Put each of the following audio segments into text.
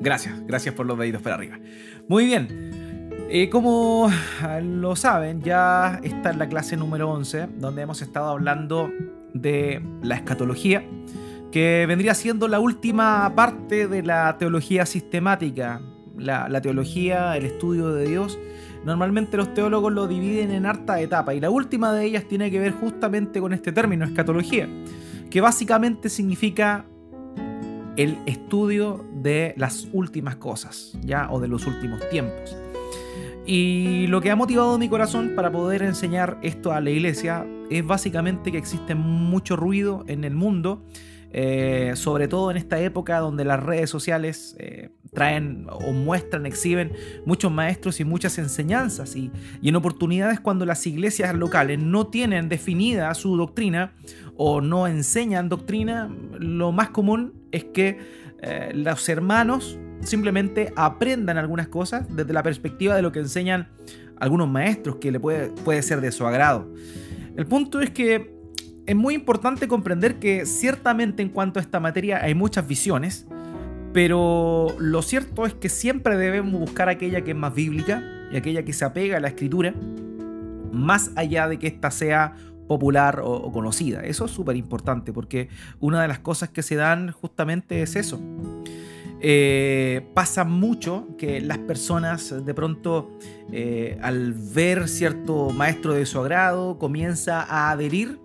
Gracias por los deditos para arriba. Muy bien. Como lo saben, ya está en la clase número 11, donde hemos estado hablando de la escatología, que vendría siendo la última parte de la teología sistemática. La teología, el estudio de Dios, normalmente los teólogos lo dividen en harta etapa, y la última de ellas tiene que ver justamente con este término, escatología, que básicamente significa el estudio de las últimas cosas, ¿ya? O de los últimos tiempos. Y lo que ha motivado mi corazón para poder enseñar esto a la iglesia es básicamente que existe mucho ruido en el mundo, sobre todo en esta época donde las redes sociales traen o muestran, exhiben muchos maestros y muchas enseñanzas, y en oportunidades cuando las iglesias locales no tienen definida su doctrina o no enseñan doctrina, lo más común es que los hermanos simplemente aprendan algunas cosas desde la perspectiva de lo que enseñan algunos maestros, que le puede ser de su agrado. El punto es que es muy importante comprender que ciertamente en cuanto a esta materia hay muchas visiones, pero lo cierto es que siempre debemos buscar aquella que es más bíblica y aquella que se apega a la escritura, más allá de que ésta sea popular o conocida. Eso es súper importante, porque una de las cosas que se dan justamente es eso. Pasa mucho que las personas de pronto al ver cierto maestro de su agrado comienza a adherir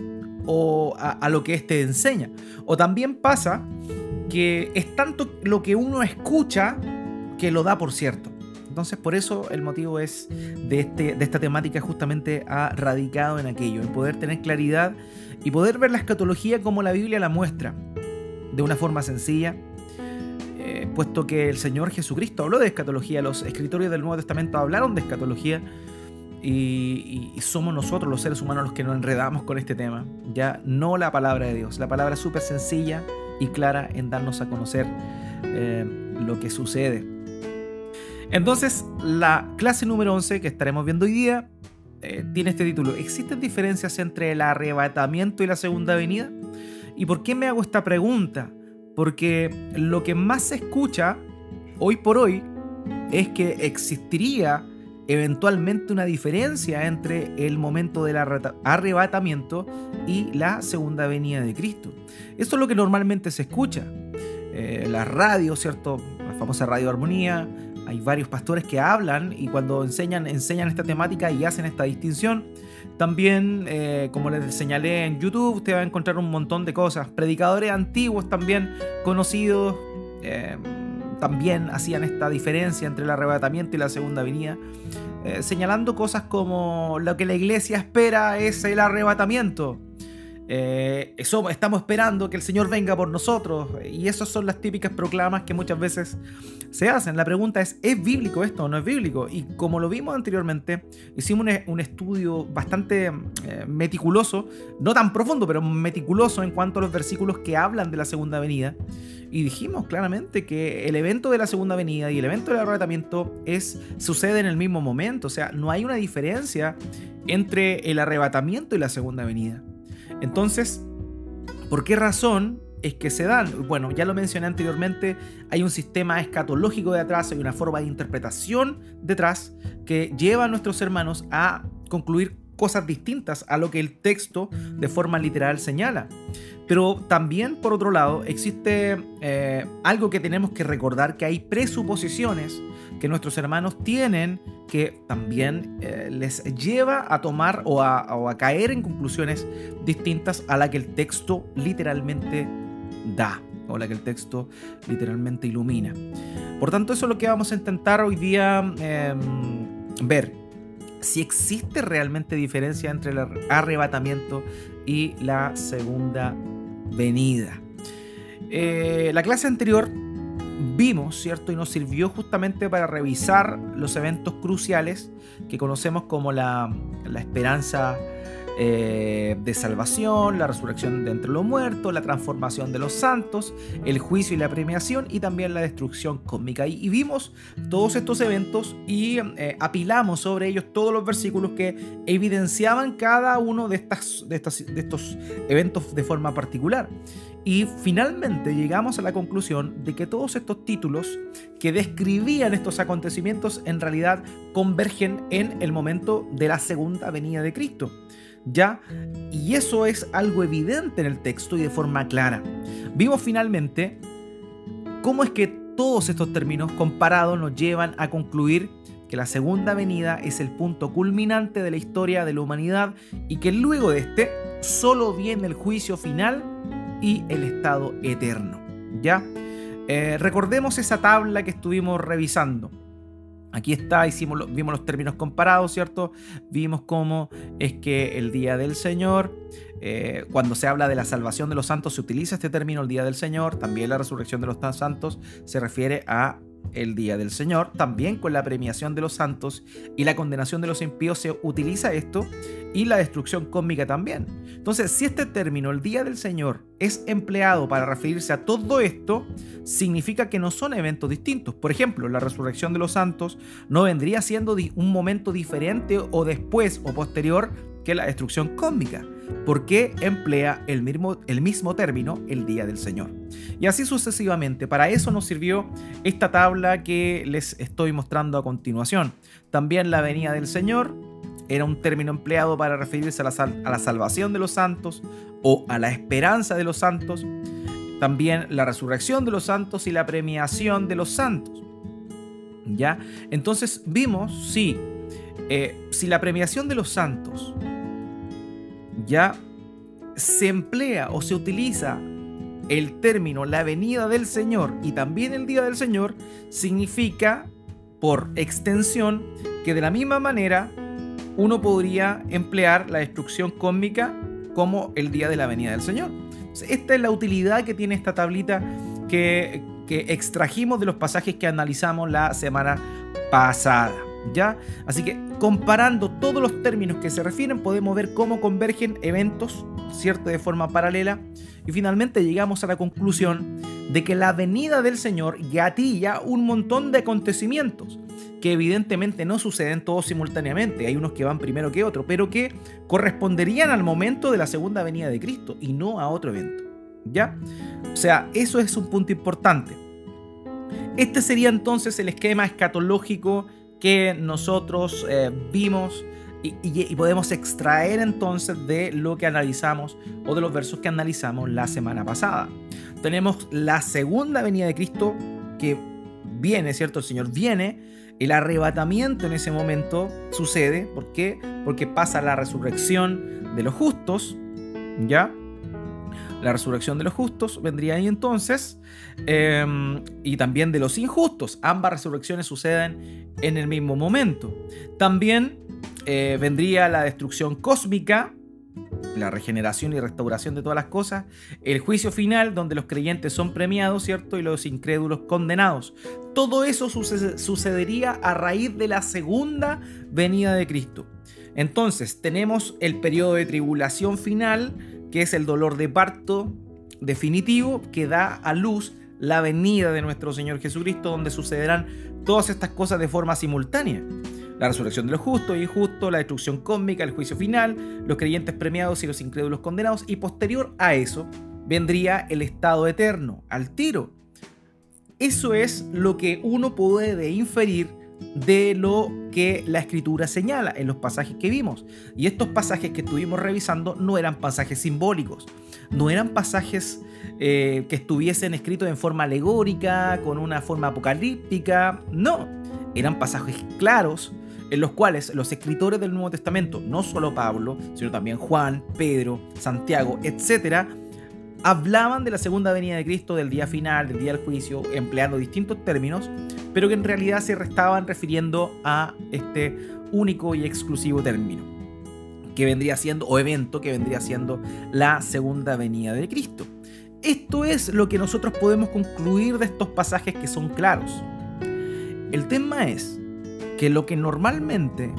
o a lo que éste enseña, o también pasa que es tanto lo que uno escucha que lo da por cierto. Entonces, por eso el motivo es de esta temática justamente ha radicado en aquello, en poder tener claridad y poder ver la escatología como la Biblia la muestra, de una forma sencilla, puesto que el Señor Jesucristo habló de escatología, los escritores del Nuevo Testamento hablaron de escatología, y somos nosotros los seres humanos los que nos enredamos con este tema, ya no la palabra de Dios. La palabra es súper sencilla y clara en darnos a conocer lo que sucede. Entonces, la clase número 11 que estaremos viendo hoy día tiene este título: ¿existen diferencias entre el arrebatamiento y la segunda venida? ¿Y por qué me hago esta pregunta? Porque lo que más se escucha hoy por hoy es que existiría eventualmente una diferencia entre el momento del arrebatamiento y la segunda venida de Cristo. Esto es lo que normalmente se escucha. La radio, ¿cierto? La famosa Radio Armonía. Hay varios pastores que hablan y cuando enseñan esta temática y hacen esta distinción. También, como les señalé en YouTube, usted va a encontrar un montón de cosas. Predicadores antiguos también conocidos también hacían esta diferencia entre el arrebatamiento y la segunda venida, señalando cosas como lo que la iglesia espera es el arrebatamiento. Estamos esperando que el Señor venga por nosotros, y esas son las típicas proclamas que muchas veces se hacen. La pregunta ¿es bíblico esto o no es bíblico? Y como lo vimos anteriormente, hicimos un estudio bastante meticuloso, no tan profundo, pero meticuloso en cuanto a los versículos que hablan de la segunda venida, y dijimos claramente que el evento de la segunda venida y el evento del arrebatamiento sucede en el mismo momento. O sea, no hay una diferencia entre el arrebatamiento y la segunda venida. Entonces, ¿por qué razón es que se dan? Bueno, ya lo mencioné anteriormente, hay un sistema escatológico detrás, hay una forma de interpretación detrás que lleva a nuestros hermanos a concluir cosas distintas a lo que el texto de forma literal señala. Pero también, por otro lado, existe algo que tenemos que recordar, que hay presuposiciones que nuestros hermanos tienen que también les lleva a tomar o a caer en conclusiones distintas a la que el texto literalmente da o la que el texto literalmente ilumina. Por tanto, eso es lo que vamos a intentar hoy día ver. Si existe realmente diferencia entre el arrebatamiento y la segunda venida. La clase anterior vimos, ¿cierto? Y nos sirvió justamente para revisar los eventos cruciales que conocemos como la esperanza de salvación, la resurrección de entre los muertos, la transformación de los santos, el juicio y la premiación, y también la destrucción cósmica. Y vimos todos estos eventos y apilamos sobre ellos todos los versículos que evidenciaban cada uno de estos eventos de forma particular. Y finalmente llegamos a la conclusión de que todos estos títulos que describían estos acontecimientos en realidad convergen en el momento de la segunda venida de Cristo, ¿ya? Y eso es algo evidente en el texto y de forma clara. Vimos finalmente cómo es que todos estos términos comparados nos llevan a concluir que la segunda venida es el punto culminante de la historia de la humanidad y que luego de este solo viene el juicio final y el estado eterno, ¿ya? Recordemos esa tabla que estuvimos revisando. Aquí está, vimos los términos comparados, ¿cierto? Vimos cómo es que el día del Señor, cuando se habla de la salvación de los santos, se utiliza este término, el día del Señor. También la resurrección de los santos se refiere a el día del Señor. También con la premiación de los santos y la condenación de los impíos se utiliza esto, y la destrucción cósmica también. Entonces, si este término, el día del Señor, es empleado para referirse a todo esto, significa que no son eventos distintos. Por ejemplo, la resurrección de los santos no vendría siendo un momento diferente o después o posterior que la destrucción cósmica, porque emplea el mismo término, el día del Señor. Y así sucesivamente. Para eso nos sirvió esta tabla que les estoy mostrando a continuación. También la venida del Señor era un término empleado para referirse a la salvación de los santos o a la esperanza de los santos. También la resurrección de los santos y la premiación de los santos, ¿ya? Entonces vimos, si la premiación de los santos ya se emplea o se utiliza el término la venida del Señor y también el día del Señor, significa por extensión que de la misma manera uno podría emplear la destrucción cósmica como el día de la venida del Señor. Esta es la utilidad que tiene esta tablita que extrajimos de los pasajes que analizamos la semana pasada, ¿ya? Así que comparando todos los términos que se refieren, podemos ver cómo convergen eventos, ¿cierto?, de forma paralela, y finalmente llegamos a la conclusión de que la venida del Señor gatilla un montón de acontecimientos que evidentemente no suceden todos simultáneamente. Hay unos que van primero que otros, pero que corresponderían al momento de la segunda venida de Cristo y no a otro evento, ¿ya? O sea, eso es un punto importante. Este sería entonces el esquema escatológico que nosotros vimos y podemos extraer entonces de lo que analizamos o de los versos que analizamos la semana pasada. Tenemos la segunda venida de Cristo que viene, ¿cierto? El Señor viene, el arrebatamiento en ese momento sucede. ¿Por qué? Porque pasa la resurrección de los justos, ¿ya? La resurrección de los justos vendría ahí entonces, y también de los injustos. Ambas resurrecciones suceden en el mismo momento. También vendría la destrucción cósmica, la regeneración y restauración de todas las cosas, el juicio final donde los creyentes son premiados, ¿cierto?, y los incrédulos condenados. Todo eso sucedería a raíz de la segunda venida de Cristo. Entonces tenemos el periodo de tribulación final, que es el dolor de parto definitivo que da a luz la venida de nuestro Señor Jesucristo, donde sucederán todas estas cosas de forma simultánea. La resurrección de los justos e injustos, la destrucción cósmica, el juicio final, los creyentes premiados y los incrédulos condenados, y posterior a eso vendría el estado eterno, al tiro. Eso es lo que uno puede inferir de lo que la Escritura señala en los pasajes que vimos. Y estos pasajes que estuvimos revisando no eran pasajes simbólicos, no eran pasajes que estuviesen escritos en forma alegórica, con una forma apocalíptica, no, eran pasajes claros en los cuales los escritores del Nuevo Testamento, no solo Pablo, sino también Juan, Pedro, Santiago, etcétera, hablaban de la segunda venida de Cristo, del día final, del día del juicio, empleando distintos términos, pero que en realidad se estaban refiriendo a este único y exclusivo término, que vendría siendo, o evento, que vendría siendo la segunda venida de Cristo. Esto es lo que nosotros podemos concluir de estos pasajes que son claros. El tema es que lo que normalmente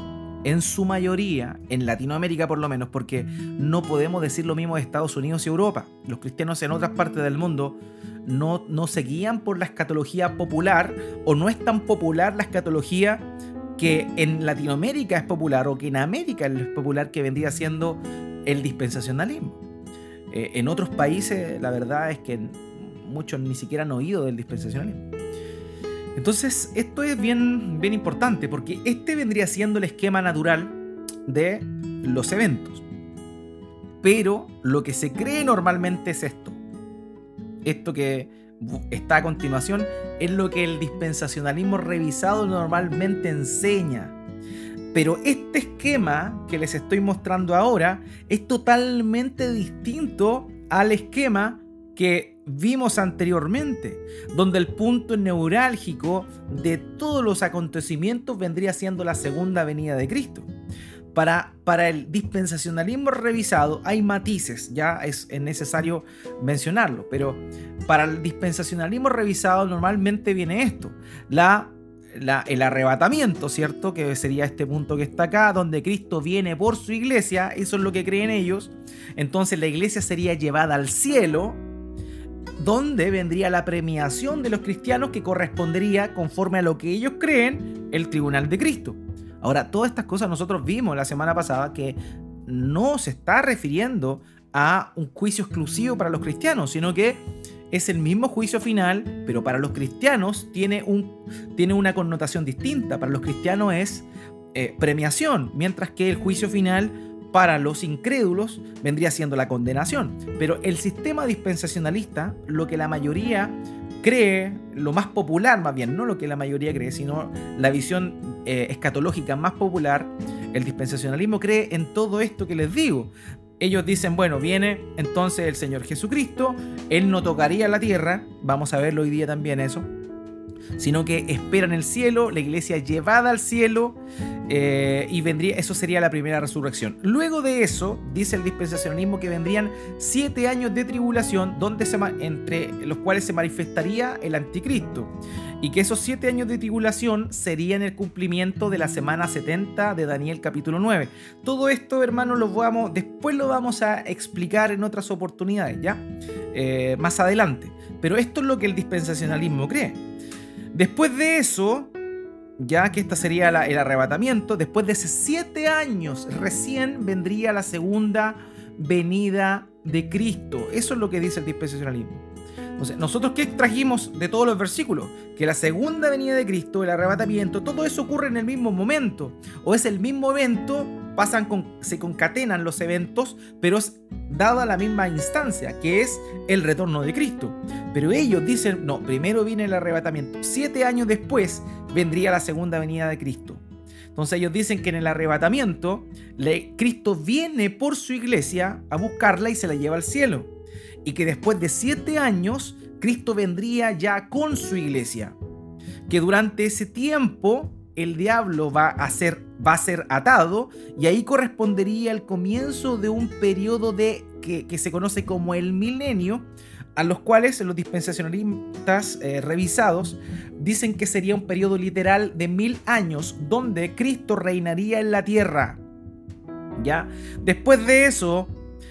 en su mayoría, en Latinoamérica por lo menos, porque no podemos decir lo mismo de Estados Unidos y Europa. Los cristianos en otras partes del mundo no se guían por la escatología popular, o no es tan popular la escatología que en Latinoamérica es popular, o que en América es popular, que vendría siendo el dispensacionalismo. En otros países la verdad es que muchos ni siquiera han oído del dispensacionalismo. Entonces esto es bien importante, porque este vendría siendo el esquema natural de los eventos. Pero lo que se cree normalmente es esto. Esto que está a continuación es lo que el dispensacionalismo revisado normalmente enseña. Pero este esquema que les estoy mostrando ahora es totalmente distinto al esquema que vimos anteriormente, donde el punto neurálgico de todos los acontecimientos vendría siendo la segunda venida de Cristo. Para el dispensacionalismo revisado hay matices, ya es necesario mencionarlo, pero para el dispensacionalismo revisado normalmente viene esto: el arrebatamiento, ¿cierto? Que sería este punto que está acá, donde Cristo viene por su iglesia. Eso es lo que creen ellos. Entonces la iglesia sería llevada al cielo, donde vendría la premiación de los cristianos, que correspondería, conforme a lo que ellos creen, el tribunal de Cristo. Ahora, todas estas cosas nosotros vimos la semana pasada que no se está refiriendo a un juicio exclusivo para los cristianos, sino que es el mismo juicio final, pero para los cristianos tiene una connotación distinta. Para los cristianos es premiación, mientras que el juicio final para los incrédulos vendría siendo la condenación. Pero el sistema dispensacionalista, lo que la mayoría cree, lo más popular más bien, no lo que la mayoría cree, sino la visión escatológica más popular, el dispensacionalismo cree en todo esto que les digo. Ellos dicen, bueno, viene entonces el Señor Jesucristo, Él no tocaría la tierra, vamos a verlo hoy día también eso, sino que esperan el cielo, la iglesia llevada al cielo, y eso sería la primera resurrección. Luego de eso, dice el dispensacionalismo que vendrían 7 años de tribulación, entre los cuales se manifestaría el anticristo, y que esos 7 años de tribulación serían el cumplimiento de la semana 70 de Daniel capítulo 9. Todo esto, hermanos, después lo vamos a explicar en otras oportunidades, ¿ya? Más adelante. Pero esto es lo que el dispensacionalismo cree. Después de eso, ya que esta sería el arrebatamiento, después de esos 7 años recién vendría la segunda venida de Cristo. Eso es lo que dice el dispensacionalismo. Entonces, ¿nosotros qué extrajimos de todos los versículos? Que la segunda venida de Cristo, el arrebatamiento, todo eso ocurre en el mismo momento, o es el mismo evento, se concatenan los eventos, pero es dada la misma instancia, que es el retorno de Cristo. Pero ellos dicen, no, primero viene el arrebatamiento, 7 años después vendría la segunda venida de Cristo. Entonces ellos dicen que en el arrebatamiento Cristo viene por su iglesia a buscarla y se la lleva al cielo, y que después de 7 años Cristo vendría ya con su iglesia, que durante ese tiempo el diablo va a ser atado, y ahí correspondería el comienzo de un periodo que se conoce como el milenio, a los cuales los dispensacionalistas revisados dicen que sería un periodo literal de 1000 años donde Cristo reinaría en la tierra. ¿Ya? Después de esos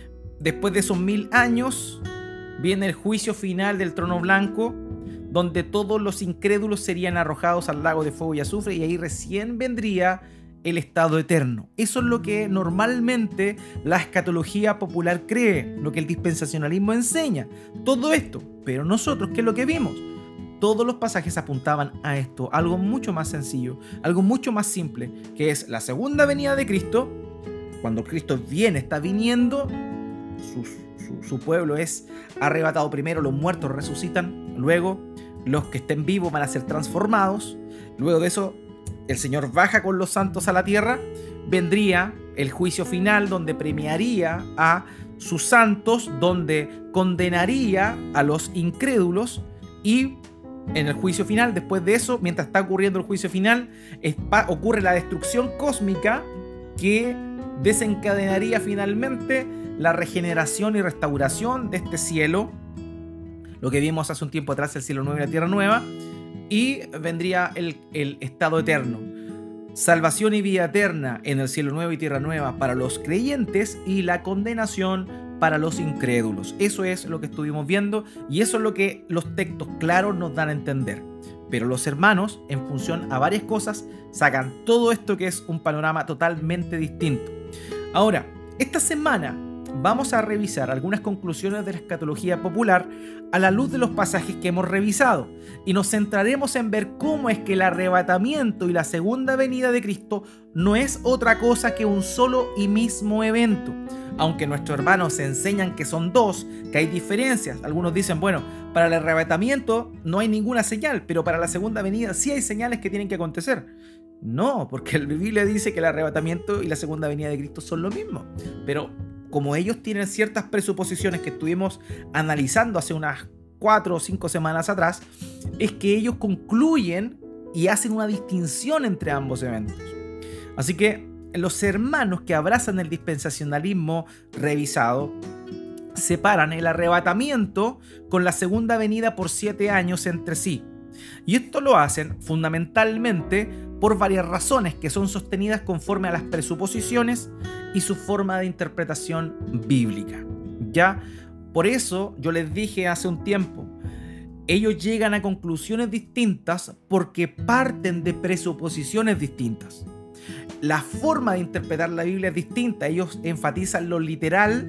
1000 años viene el juicio final del trono blanco, donde todos los incrédulos serían arrojados al lago de fuego y azufre, y ahí recién vendría el estado eterno. Eso es lo que normalmente la escatología popular cree, lo que el dispensacionalismo enseña. Todo esto, pero nosotros, ¿qué es lo que vimos? Todos los pasajes apuntaban a esto, algo mucho más sencillo, algo mucho más simple, que es la segunda venida de Cristo. Cuando Cristo está viniendo, su pueblo es arrebatado primero, los muertos resucitan, luego los que estén vivos van a ser transformados, luego de eso el Señor baja con los santos a la tierra, vendría el juicio final donde premiaría a sus santos, donde condenaría a los incrédulos, y en el juicio final, después de eso, mientras está ocurriendo el juicio final, ocurre la destrucción cósmica que desencadenaría finalmente la regeneración y restauración de este cielo, lo que vimos hace un tiempo atrás, el cielo nuevo y la tierra nueva, y vendría el estado eterno. salvación y vida eterna en el cielo nuevo y tierra nueva para los creyentes y la condenación para los incrédulos. Eso es lo que estuvimos viendo y eso es lo que los textos claros nos dan a entender. Pero los hermanos, en función a varias cosas, sacan todo esto que es un panorama totalmente distinto. Ahora, esta semana vamos a revisar algunas conclusiones de la escatología popular a la luz de los pasajes que hemos revisado y nos centraremos en ver cómo es que el arrebatamiento y la segunda venida de Cristo no es otra cosa que un solo y mismo evento. Aunque nuestros hermanos enseñan que son dos, que hay diferencias. Algunos dicen, bueno, para el arrebatamiento no hay ninguna señal, pero para la segunda venida sí hay señales que tienen que acontecer. No, porque la Biblia dice que el arrebatamiento y la segunda venida de Cristo son lo mismo. Pero como ellos tienen ciertas presuposiciones que estuvimos analizando hace unas 4 o 5 semanas atrás, es que ellos concluyen y hacen una distinción entre ambos eventos. Así que los hermanos que abrazan el dispensacionalismo revisado separan el arrebatamiento con la segunda venida por 7 años entre sí. Y esto lo hacen fundamentalmente por varias razones que son sostenidas conforme a las presuposiciones y su forma de interpretación bíblica. ¿Ya? Por eso yo les dije hace un tiempo, ellos llegan a conclusiones distintas porque parten de presuposiciones distintas. La forma de interpretar la Biblia es distinta. Ellos enfatizan lo literal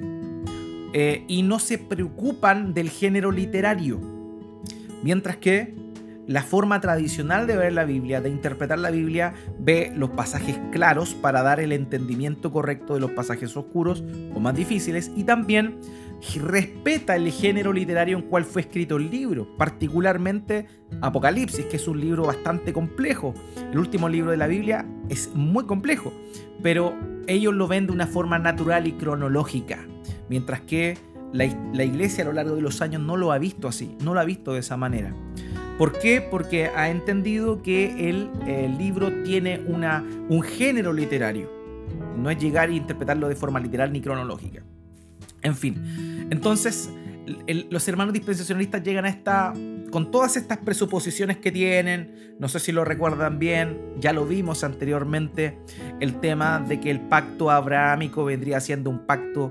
y no se preocupan del género literario. Mientras que la forma tradicional de ver la Biblia, de interpretar la Biblia, ve los pasajes claros para dar el entendimiento correcto de los pasajes oscuros o más difíciles y también respeta el género literario en cual fue escrito el libro, particularmente Apocalipsis, que es un libro bastante complejo. El último libro de la Biblia es muy complejo, pero ellos lo ven de una forma natural y cronológica, mientras que la iglesia a lo largo de los años no lo ha visto así, no lo ha visto de esa manera. ¿Por qué? Porque ha entendido que el libro tiene un género literario. No es llegar e interpretarlo de forma literal ni cronológica. En fin, entonces los hermanos dispensacionalistas llegan con todas estas presuposiciones que tienen. No sé si lo recuerdan bien, ya lo vimos anteriormente, el tema de que el pacto abrahámico vendría siendo un pacto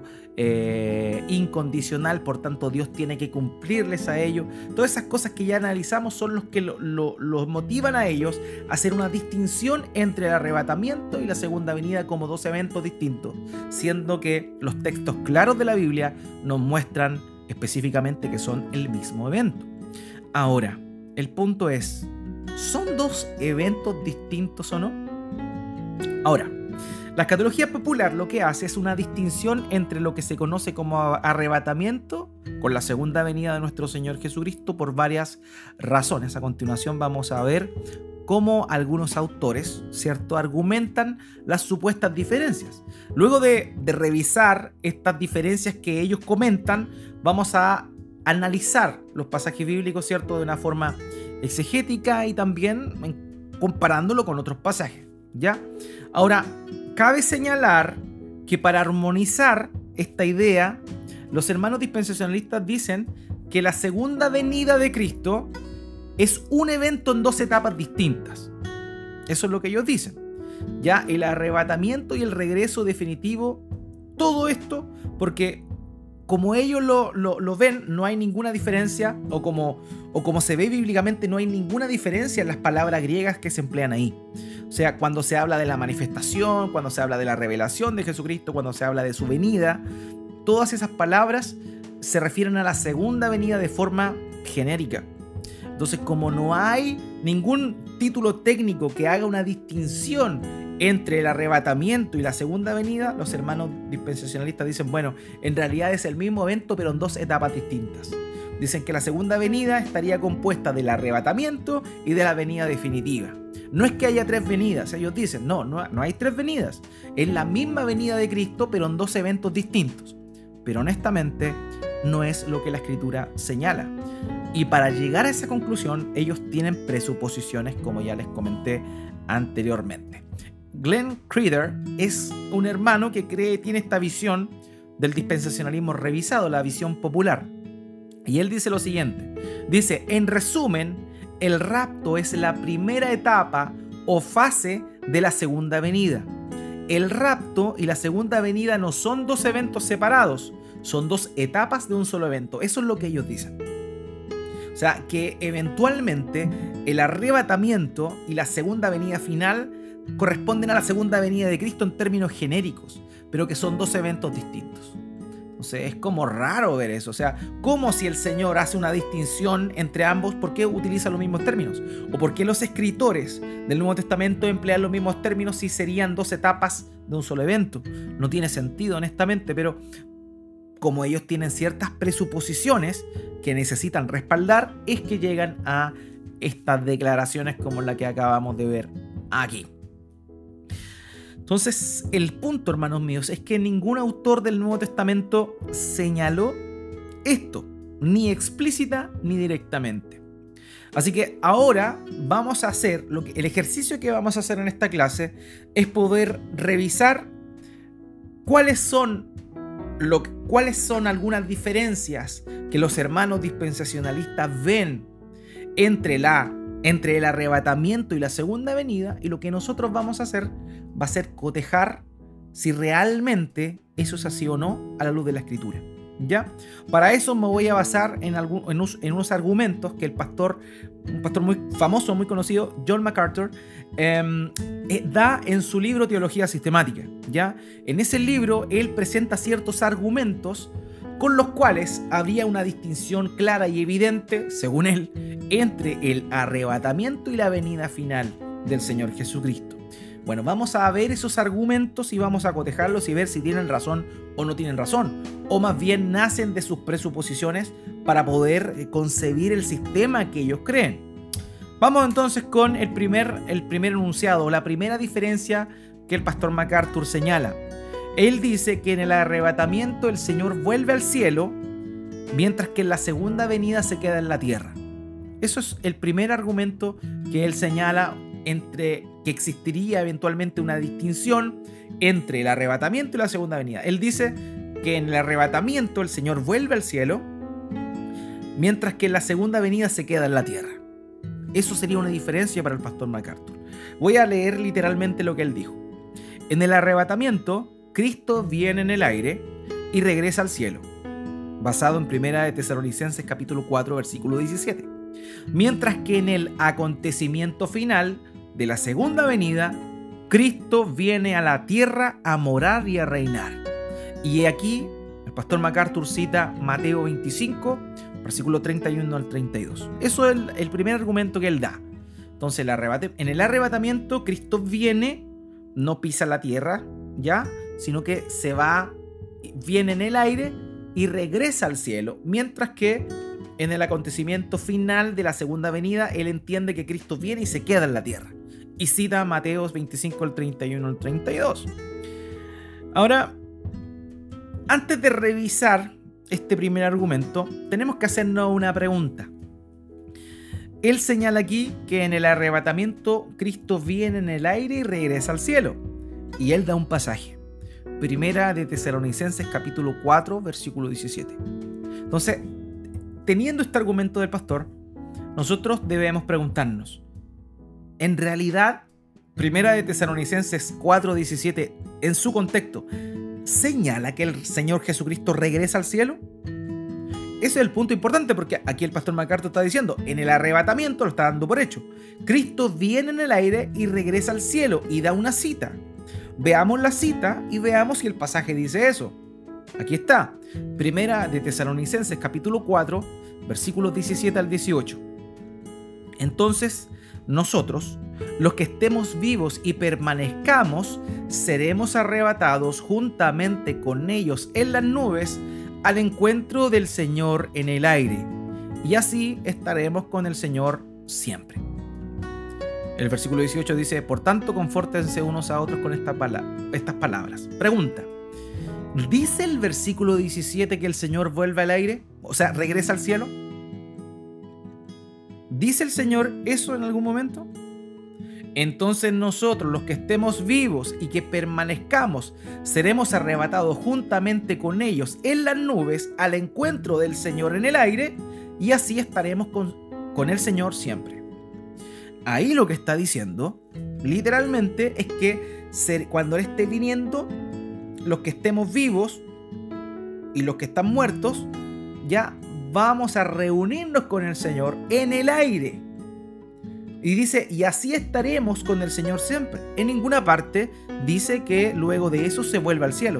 incondicional, por tanto Dios tiene que cumplirles a ellos. Todas esas cosas que ya analizamos son los que los motivan a ellos a hacer una distinción entre el arrebatamiento y la segunda venida como dos eventos distintos, siendo que los textos claros de la Biblia nos muestran específicamente que son el mismo evento. Ahora, el punto es, ¿son dos eventos distintos o no? Ahora, la escatología popular lo que hace es una distinción entre lo que se conoce como arrebatamiento con la segunda venida de nuestro Señor Jesucristo por varias razones. A continuación vamos a ver cómo algunos autores, ¿cierto?, argumentan las supuestas diferencias. Luego de revisar estas diferencias que ellos comentan, vamos a analizar los pasajes bíblicos, ¿cierto?, de una forma exegética y también comparándolo con otros pasajes, ¿ya? Ahora, cabe señalar que para armonizar esta idea, los hermanos dispensacionalistas dicen que la segunda venida de Cristo es un evento en dos etapas distintas. Eso es lo que ellos dicen. Ya el arrebatamiento y el regreso definitivo, todo esto, porque como ellos lo ven, no hay ninguna diferencia, o como se ve bíblicamente, no hay ninguna diferencia en las palabras griegas que se emplean ahí. O sea, cuando se habla de la manifestación, cuando se habla de la revelación de Jesucristo, cuando se habla de su venida, todas esas palabras se refieren a la segunda venida de forma genérica. Entonces, como no hay ningún título técnico que haga una distinción entre el arrebatamiento y la segunda venida, los hermanos dispensacionalistas dicen, bueno, en realidad es el mismo evento, pero en dos etapas distintas. Dicen que la segunda venida estaría compuesta del arrebatamiento y de la venida definitiva. No es que haya tres venidas, ellos dicen, no hay tres venidas. Es la misma venida de Cristo, pero en dos eventos distintos. Pero honestamente, no es lo que la Escritura señala. Y para llegar a esa conclusión, ellos tienen presuposiciones, como ya les comenté anteriormente. Glenn Creeder es un hermano que tiene esta visión del dispensacionalismo revisado, la visión popular. Y él dice lo siguiente, dice, en resumen, el rapto es la primera etapa o fase de la segunda venida. El rapto y la segunda venida no son dos eventos separados, son dos etapas de un solo evento. Eso es lo que ellos dicen. O sea, que eventualmente el arrebatamiento y la segunda venida final corresponden a la segunda venida de Cristo en términos genéricos, pero que son dos eventos distintos. Entonces es como raro ver eso. O sea, como si el Señor hace una distinción entre ambos, ¿por qué utiliza los mismos términos? ¿O por qué los escritores del Nuevo Testamento emplean los mismos términos si serían dos etapas de un solo evento? No tiene sentido, honestamente, pero como ellos tienen ciertas presuposiciones que necesitan respaldar, es que llegan a estas declaraciones como la que acabamos de ver aquí. Entonces, el punto, hermanos míos, es que ningún autor del Nuevo Testamento señaló esto, ni explícita ni directamente. Así que ahora vamos a hacer, el ejercicio que vamos a hacer en esta clase es poder revisar cuáles son algunas diferencias que los hermanos dispensacionalistas ven entre el arrebatamiento y la segunda venida, y lo que nosotros vamos a hacer va a ser cotejar si realmente eso es así o no a la luz de la Escritura. ¿Ya? Para eso me voy a basar en unos argumentos que un pastor muy famoso, muy conocido, John MacArthur, da en su libro Teología Sistemática. ¿Ya? En ese libro él presenta ciertos argumentos con los cuales habría una distinción clara y evidente, según él, entre el arrebatamiento y la venida final del Señor Jesucristo. Bueno, vamos a ver esos argumentos y vamos a cotejarlos y ver si tienen razón o no tienen razón, o más bien nacen de sus presuposiciones para poder concebir el sistema que ellos creen. Vamos entonces con el primer enunciado, la primera diferencia que el pastor MacArthur señala. Él dice que en el arrebatamiento el Señor vuelve al cielo, mientras que en la segunda venida se queda en la tierra. Eso es el primer argumento que él señala, entre que existiría eventualmente una distinción entre el arrebatamiento y la segunda venida. Él dice que en el arrebatamiento el Señor vuelve al cielo, mientras que en la segunda venida se queda en la tierra. Eso sería una diferencia para el pastor MacArthur. Voy a leer literalmente lo que él dijo. En el arrebatamiento, Cristo viene en el aire y regresa al cielo, basado en 1 de Tesalonicenses capítulo 4, versículo 17. Mientras que en el acontecimiento final de la segunda venida, Cristo viene a la tierra a morar y a reinar. Y aquí el pastor MacArthur cita Mateo 25, versículo 31 al 32. Eso es el primer argumento que él da. Entonces, en el arrebatamiento, Cristo viene, no pisa la tierra, ¿ya? Sino que viene en el aire y regresa al cielo, mientras que en el acontecimiento final de la segunda venida, él entiende que Cristo viene y se queda en la tierra. Y cita Mateo 25, el 31 al 32. Ahora, antes de revisar este primer argumento, tenemos que hacernos una pregunta. Él señala aquí que en el arrebatamiento Cristo viene en el aire y regresa al cielo. Y él da un pasaje. 1 de Tesalonicenses capítulo 4, versículo 17. Entonces, teniendo este argumento del pastor, nosotros debemos preguntarnos, ¿en realidad 1 de Tesalonicenses 4:17 en su contexto señala que el Señor Jesucristo regresa al cielo? Ese es el punto importante, porque aquí el pastor MacArthur está diciendo, en el arrebatamiento lo está dando por hecho. Cristo viene en el aire y regresa al cielo, y da una cita. Veamos la cita y veamos si el pasaje dice eso. Aquí está, 1 de Tesalonicenses capítulo 4, versículos 17 al 18. Entonces, nosotros, los que estemos vivos y permanezcamos, seremos arrebatados juntamente con ellos en las nubes al encuentro del Señor en el aire, y así estaremos con el Señor siempre. El versículo 18 dice, por tanto, confórtense unos a otros con estas palabras. Pregunta, ¿dice el versículo 17 que el Señor vuelve al aire? O sea, ¿regresa al cielo? ¿Dice el Señor eso en algún momento? Entonces nosotros, los que estemos vivos y que permanezcamos, seremos arrebatados juntamente con ellos en las nubes al encuentro del Señor en el aire, y así estaremos con el Señor siempre. Ahí lo que está diciendo literalmente es que cuando Él esté viniendo, los que estemos vivos y los que están muertos, ya vamos a reunirnos con el Señor en el aire. Y dice, y así estaremos con el Señor siempre. En ninguna parte dice que luego de eso se vuelva al cielo.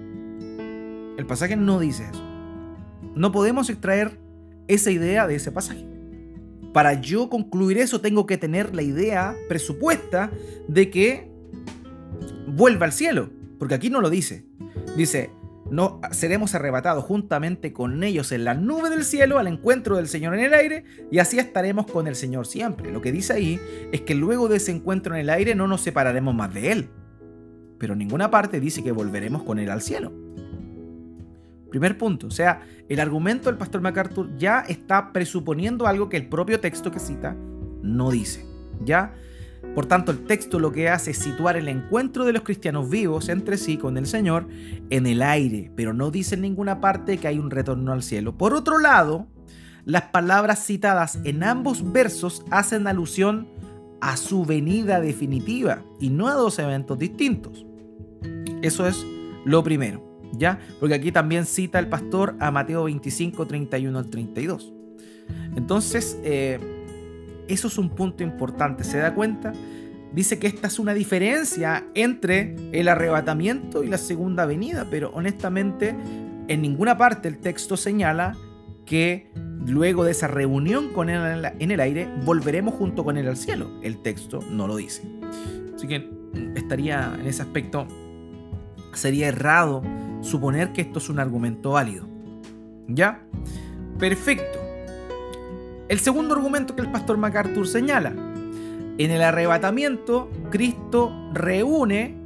El pasaje no dice eso. No podemos extraer esa idea de ese pasaje. Para yo concluir eso, tengo que tener la idea presupuesta de que vuelva al cielo. Porque aquí no lo dice. Dice, no seremos arrebatados juntamente con ellos en la nube del cielo al encuentro del Señor en el aire, y así estaremos con el Señor siempre. Lo que dice ahí es que luego de ese encuentro en el aire no nos separaremos más de Él. Pero en ninguna parte dice que volveremos con Él al cielo. Primer punto, o sea, el argumento del pastor MacArthur ya está presuponiendo algo que el propio texto que cita no dice, ¿ya? Por tanto, el texto lo que hace es situar el encuentro de los cristianos vivos entre sí con el Señor en el aire, pero no dice en ninguna parte que hay un retorno al cielo. Por otro lado, las palabras citadas en ambos versos hacen alusión a su venida definitiva y no a dos eventos distintos. Eso es lo primero, ¿ya? Porque aquí también cita el pastor a Mateo 25, 31 al 32. Entonces, eso es un punto importante, ¿se da cuenta? Dice que esta es una diferencia entre el arrebatamiento y la segunda venida, pero honestamente en ninguna parte el texto señala que luego de esa reunión con él en el aire volveremos junto con él al cielo. El texto no lo dice. Así que estaría en ese aspecto, sería errado suponer que esto es un argumento válido. ¿Ya? Perfecto. El segundo argumento que el pastor MacArthur señala: en el arrebatamiento, Cristo reúne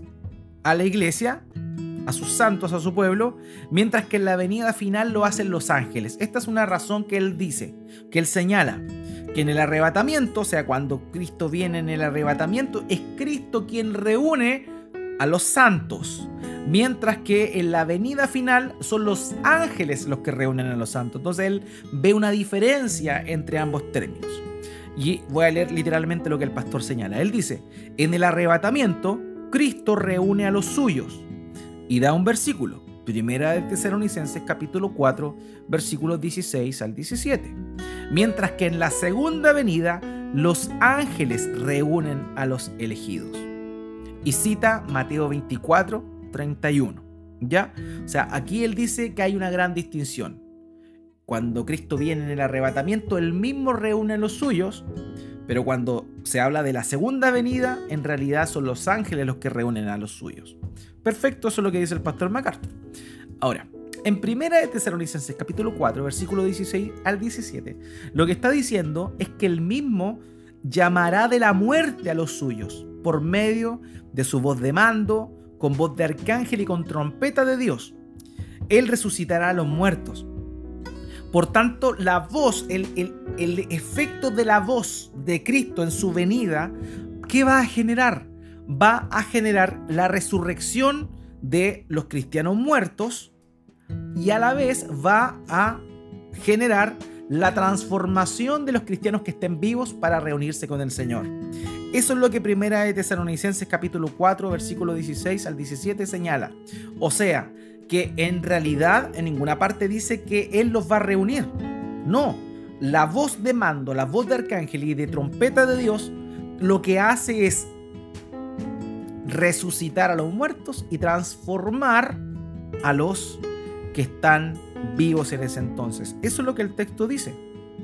a la iglesia, a sus santos, a su pueblo, mientras que en la venida final lo hacen los ángeles. Esta es una razón que él dice, que él señala, que en el arrebatamiento, o sea, cuando Cristo viene en el arrebatamiento, es Cristo quien reúne a los santos, mientras que en la venida final son los ángeles los que reúnen a los santos. Entonces él ve una diferencia entre ambos términos. Y voy a leer literalmente lo que el pastor señala. Él dice, en el arrebatamiento, Cristo reúne a los suyos. Y da un versículo, Primera de Tesalonicenses capítulo 4, versículos 16 al 17. Mientras que en la segunda venida, los ángeles reúnen a los elegidos. Y cita Mateo 24, 31. ¿Ya? O sea, aquí él dice que hay una gran distinción. Cuando Cristo viene en el arrebatamiento, él mismo reúne a los suyos, pero cuando se habla de la segunda venida, en realidad son los ángeles los que reúnen a los suyos. Perfecto, eso es lo que dice el pastor MacArthur. Ahora, en Primera de Tesalonicenses capítulo 4, versículo 16 al 17, lo que está diciendo es que él mismo llamará de la muerte a los suyos por medio de su voz de mando, con voz de arcángel y con trompeta de Dios. Él resucitará a los muertos. Por tanto, la voz, el efecto de la voz de Cristo en su venida, ¿qué va a generar? Va a generar la resurrección de los cristianos muertos y a la vez va a generar la transformación de los cristianos que estén vivos para reunirse con el Señor. Eso es lo que Primera de Tesalonicenses capítulo 4, versículo 16 al 17 señala. O sea, que en realidad en ninguna parte dice que Él los va a reunir. No, la voz de mando, la voz de arcángel y de trompeta de Dios lo que hace es resucitar a los muertos y transformar a los que están vivos en ese entonces. Eso es lo que el texto dice.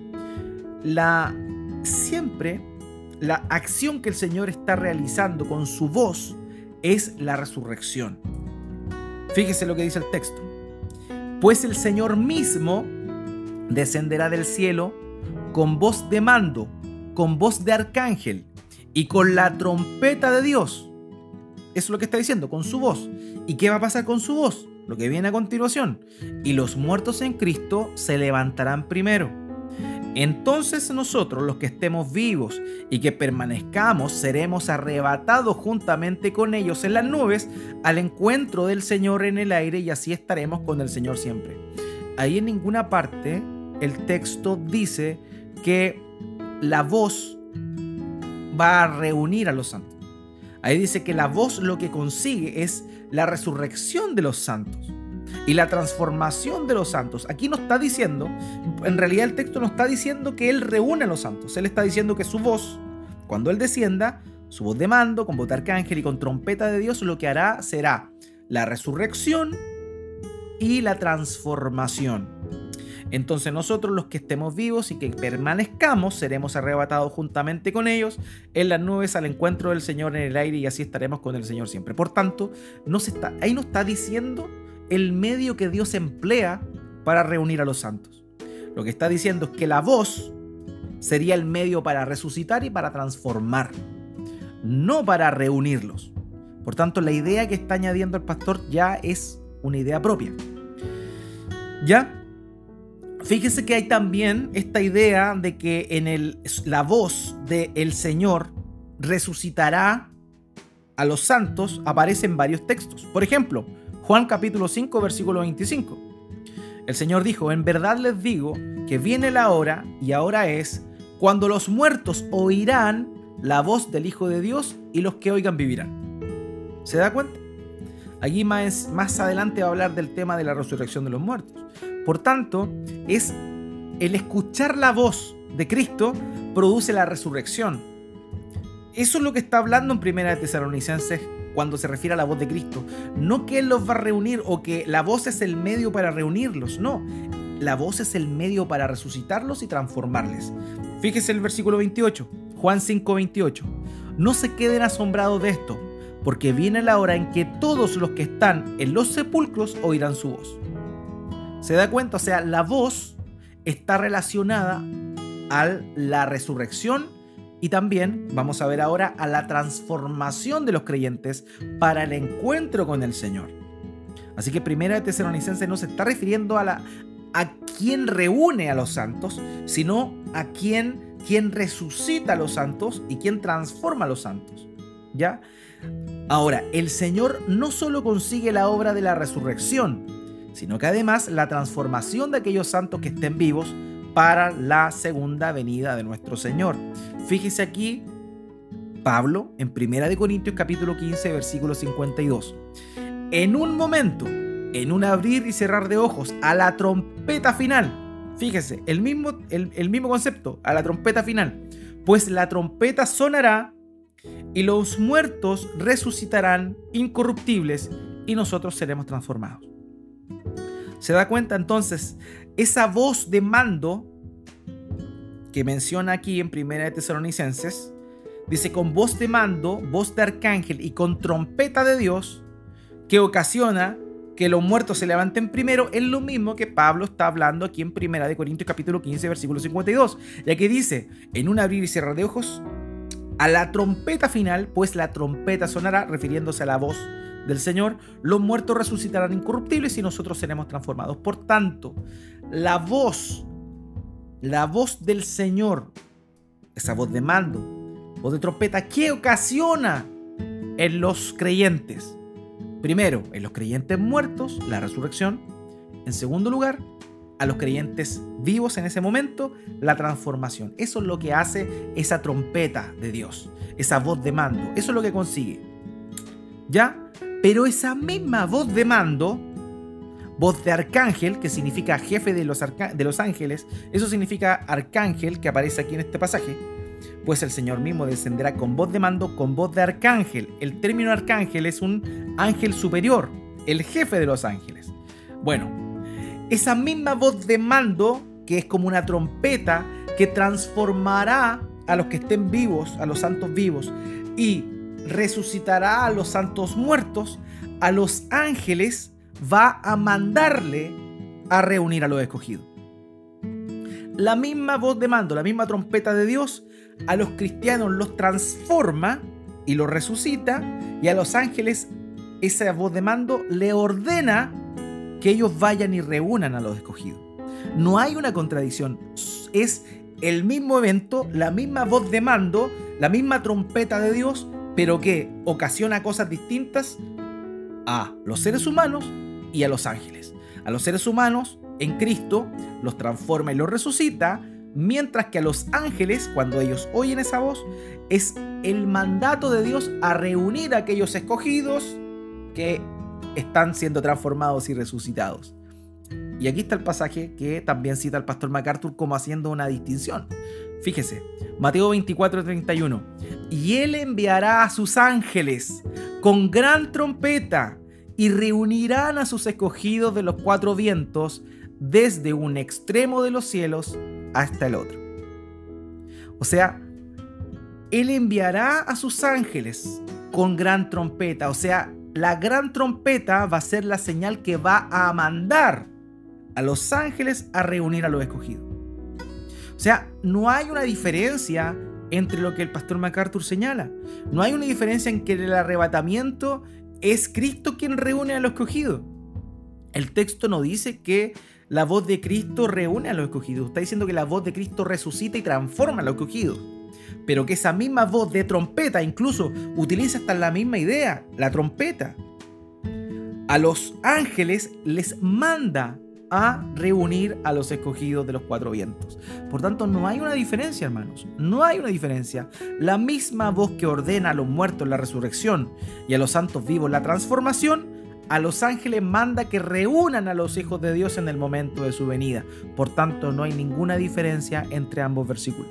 Siempre la acción que el Señor está realizando con su voz es la resurrección. Fíjese lo que dice el texto. Pues el Señor mismo descenderá del cielo con voz de mando, con voz de arcángel y con la trompeta de Dios. Eso es lo que está diciendo, con su voz. ¿Y qué va a pasar con su voz? Lo que viene a continuación. Y los muertos en Cristo se levantarán primero. Entonces nosotros, los que estemos vivos y que permanezcamos, seremos arrebatados juntamente con ellos en las nubes al encuentro del Señor en el aire, y así estaremos con el Señor siempre. Ahí en ninguna parte el texto dice que la voz va a reunir a los santos. Ahí dice que la voz lo que consigue es la resurrección de los santos y la transformación de los santos. Aquí no está diciendo, en realidad el texto no está diciendo que Él reúne a los santos. Él está diciendo que su voz, cuando Él descienda, su voz de mando, con voz de arcángel y con trompeta de Dios, lo que hará será la resurrección y la transformación. Entonces nosotros, los que estemos vivos y que permanezcamos, seremos arrebatados juntamente con ellos en las nubes al encuentro del Señor en el aire, y así estaremos con el Señor siempre. Por tanto, ahí no está diciendo el medio que Dios emplea para reunir a los santos. Lo que está diciendo es que la voz sería el medio para resucitar y para transformar, no para reunirlos. Por tanto, la idea que está añadiendo el pastor ya es una idea propia. ¿Ya? Fíjese que hay también esta idea de que la voz del Señor resucitará a los santos aparece en varios textos. Por ejemplo, Juan capítulo 5, versículo 25. El Señor dijo: en verdad les digo que viene la hora, y ahora es, cuando los muertos oirán la voz del Hijo de Dios, y los que oigan vivirán. ¿Se da cuenta? Allí más adelante va a hablar del tema de la resurrección de los muertos. Por tanto, es el escuchar la voz de Cristo produce la resurrección. Eso es lo que está hablando en Primera de Tesalonicenses cuando se refiere a la voz de Cristo. No que Él los va a reunir o que la voz es el medio para reunirlos, no. La voz es el medio para resucitarlos y transformarles. Fíjese el versículo 28, Juan 5, 28. No se queden asombrados de esto, porque viene la hora en que todos los que están en los sepulcros oirán su voz. ¿Se da cuenta? O sea, la voz está relacionada a la resurrección y también, vamos a ver ahora, a la transformación de los creyentes para el encuentro con el Señor. Así que Primera de Tesalonicenses no se está refiriendo a quien reúne a los santos, sino a quien resucita a los santos y quien transforma a los santos. ¿Ya? Ahora, el Señor no solo consigue la obra de la resurrección, sino que además la transformación de aquellos santos que estén vivos para la segunda venida de nuestro Señor. Fíjese aquí Pablo en 1 Corintios capítulo 15, versículo 52. En un momento, en un abrir y cerrar de ojos, a la trompeta final. Fíjese, el mismo concepto, a la trompeta final. Pues la trompeta sonará y los muertos resucitarán incorruptibles y nosotros seremos transformados. ¿Se da cuenta entonces? Esa voz de mando que menciona aquí en Primera de Tesalonicenses, dice con voz de mando, voz de arcángel y con trompeta de Dios, que ocasiona que los muertos se levanten primero, es lo mismo que Pablo está hablando aquí en Primera de Corintios capítulo 15, versículo 52, ya que dice, en un abrir y cerrar de ojos, a la trompeta final, pues la trompeta sonará, refiriéndose a la voz del Señor, los muertos resucitarán incorruptibles y nosotros seremos transformados. Por tanto, la voz del Señor, esa voz de mando, voz de trompeta, ¿qué ocasiona en los creyentes? Primero, en los creyentes muertos, la resurrección. En segundo lugar, a los creyentes vivos en ese momento, la transformación. Eso es lo que hace esa trompeta de Dios, esa voz de mando. Eso es lo que consigue. ¿Ya? Pero esa misma voz de mando, voz de arcángel, que significa jefe de los ángeles, eso significa arcángel, que aparece aquí en este pasaje, pues el Señor mismo descenderá con voz de mando, con voz de arcángel. El término arcángel es un ángel superior, el jefe de los ángeles. Bueno, esa misma voz de mando, que es como una trompeta, que transformará a los que estén vivos, a los santos vivos, y resucitará a los santos muertos, a los ángeles va a mandarle a reunir a los escogidos. La misma voz de mando, la misma trompeta de Dios, a los cristianos los transforma y los resucita, y a los ángeles esa voz de mando le ordena que ellos vayan y reúnan a los escogidos. No hay una contradicción, es el mismo evento, la misma voz de mando, la misma trompeta de Dios, pero que ocasiona cosas distintas a los seres humanos y a los ángeles. A los seres humanos, en Cristo, los transforma y los resucita, mientras que a los ángeles, cuando ellos oyen esa voz, es el mandato de Dios a reunir a aquellos escogidos que están siendo transformados y resucitados. Y aquí está el pasaje que también cita el pastor MacArthur como haciendo una distinción. Fíjese, Mateo 24:31. Y él enviará a sus ángeles con gran trompeta y reunirán a sus escogidos de los cuatro vientos desde un extremo de los cielos hasta el otro. O sea, él enviará a sus ángeles con gran trompeta. O sea, la gran trompeta va a ser la señal que va a mandar a los ángeles a reunir a los escogidos. O sea, no hay una diferencia entre lo que el pastor MacArthur señala. No hay una diferencia en que el arrebatamiento es Cristo quien reúne a los escogidos. El texto no dice que la voz de Cristo reúne a los escogidos. Está diciendo que la voz de Cristo resucita y transforma a los escogidos. Pero que esa misma voz de trompeta incluso utiliza hasta la misma idea, la trompeta. A los ángeles les manda a reunir a los escogidos de los cuatro vientos. Por tanto, no hay una diferencia, hermanos. No hay una diferencia. La misma voz que ordena a los muertos la resurrección y a los santos vivos la transformación, a los ángeles manda que reúnan a los hijos de Dios en el momento de su venida. Por tanto, no hay ninguna diferencia entre ambos versículos.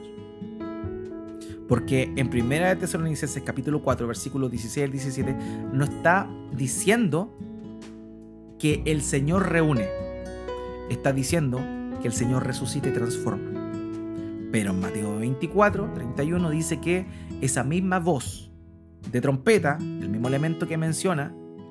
Porque en 1 Tesalonicenses capítulo 4, versículos 16 al 17, no está diciendo que el Señor reúne. Está diciendo que el Señor resucita y transforma. Pero en Mateo 24, 31 dice que esa misma voz de trompeta, el mismo elemento que menciona,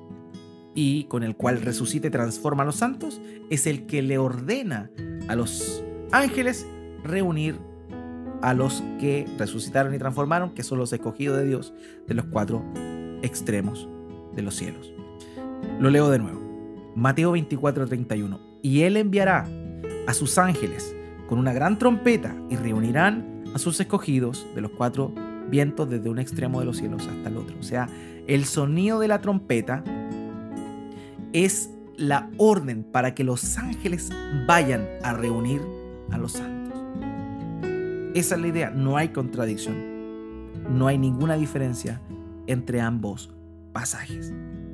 y con el cual resucita y transforma a los santos, es el que le ordena a los ángeles reunir a los que resucitaron y transformaron, que son los escogidos de Dios de los cuatro extremos de los cielos. Lo leo de nuevo. Mateo 24, 31. Y él enviará a sus ángeles con una gran trompeta y reunirán a sus escogidos de los cuatro vientos desde un extremo de los cielos hasta el otro. O sea, el sonido de la trompeta es la orden para que los ángeles vayan a reunir a los santos. Esa es la idea. No hay contradicción. No hay ninguna diferencia entre ambos pasajes.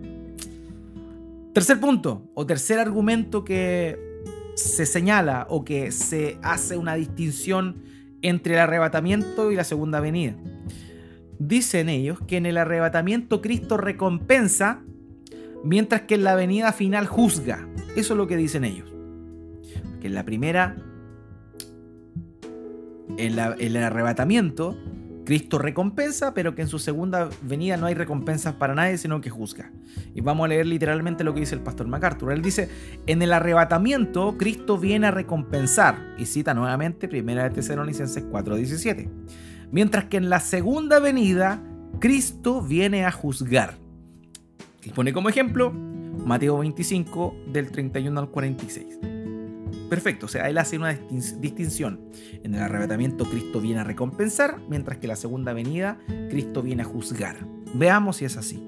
Tercer punto o tercer argumento que se señala o que se hace una distinción entre el arrebatamiento y la segunda venida. Dicen ellos que en el arrebatamiento Cristo recompensa, mientras que en la venida final juzga. Eso es lo que dicen ellos. Que en la primera, en el arrebatamiento, Cristo recompensa, pero que en su segunda venida no hay recompensas para nadie, sino que juzga. Y vamos a leer literalmente lo que dice el pastor MacArthur. Él dice, en el arrebatamiento, Cristo viene a recompensar, y cita nuevamente 1 Tesalonicenses 4:17. Mientras que en la segunda venida, Cristo viene a juzgar. Y pone como ejemplo Mateo 25, del 31 al 46. Perfecto, o sea, él hace una distinción. En el arrebatamiento Cristo viene a recompensar, mientras que en la segunda venida Cristo viene a juzgar. Veamos si es así.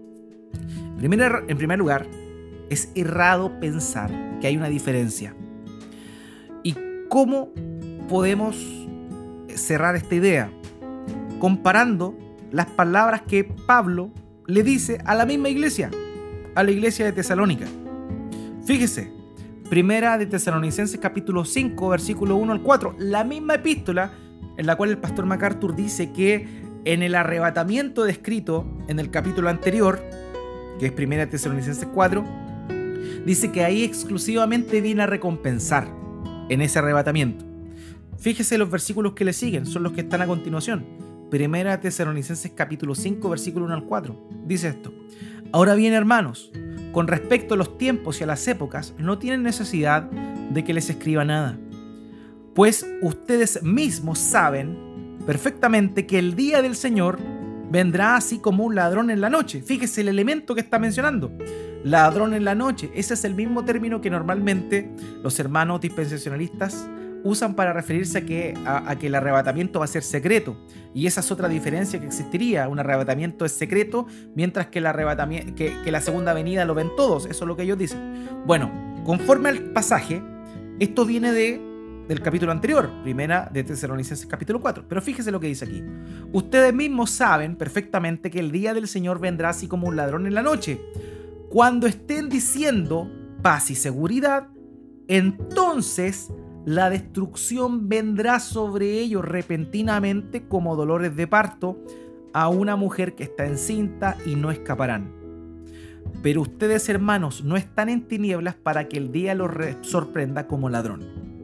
En primer lugar, es errado pensar que hay una diferencia. ¿Y cómo podemos cerrar esta idea? Comparando las palabras que Pablo le dice a la misma iglesia, a la iglesia de Tesalónica. Fíjese. Primera de Tesalonicenses capítulo 5, versículo 1 al 4, la misma epístola en la cual el pastor MacArthur dice que en el arrebatamiento descrito en el capítulo anterior, que es Primera de Tesalonicenses 4, dice que ahí exclusivamente viene a recompensar en ese arrebatamiento. Fíjese los versículos que le siguen, son los que están a continuación. Primera de Tesalonicenses capítulo 5, versículo 1 al 4, dice esto. Ahora bien, hermanos, con respecto a los tiempos y a las épocas, no tienen necesidad de que les escriba nada, pues ustedes mismos saben perfectamente que el día del Señor vendrá así como un ladrón en la noche. Fíjese el elemento que está mencionando, ladrón en la noche. Ese es el mismo término que normalmente los hermanos dispensacionalistas usan para referirse a que el arrebatamiento va a ser secreto. Y esa es otra diferencia que existiría. Un arrebatamiento es secreto, mientras que la segunda venida lo ven todos. Eso es lo que ellos dicen. Bueno, conforme al pasaje, esto viene de del capítulo anterior, primera de Tesalonicenses capítulo 4. Pero fíjese lo que dice aquí. Ustedes mismos saben perfectamente que el día del Señor vendrá así como un ladrón en la noche. Cuando estén diciendo paz y seguridad, entonces la destrucción vendrá sobre ellos repentinamente como dolores de parto a una mujer que está encinta y no escaparán. Pero ustedes, hermanos, no están en tinieblas para que el día los sorprenda como ladrón.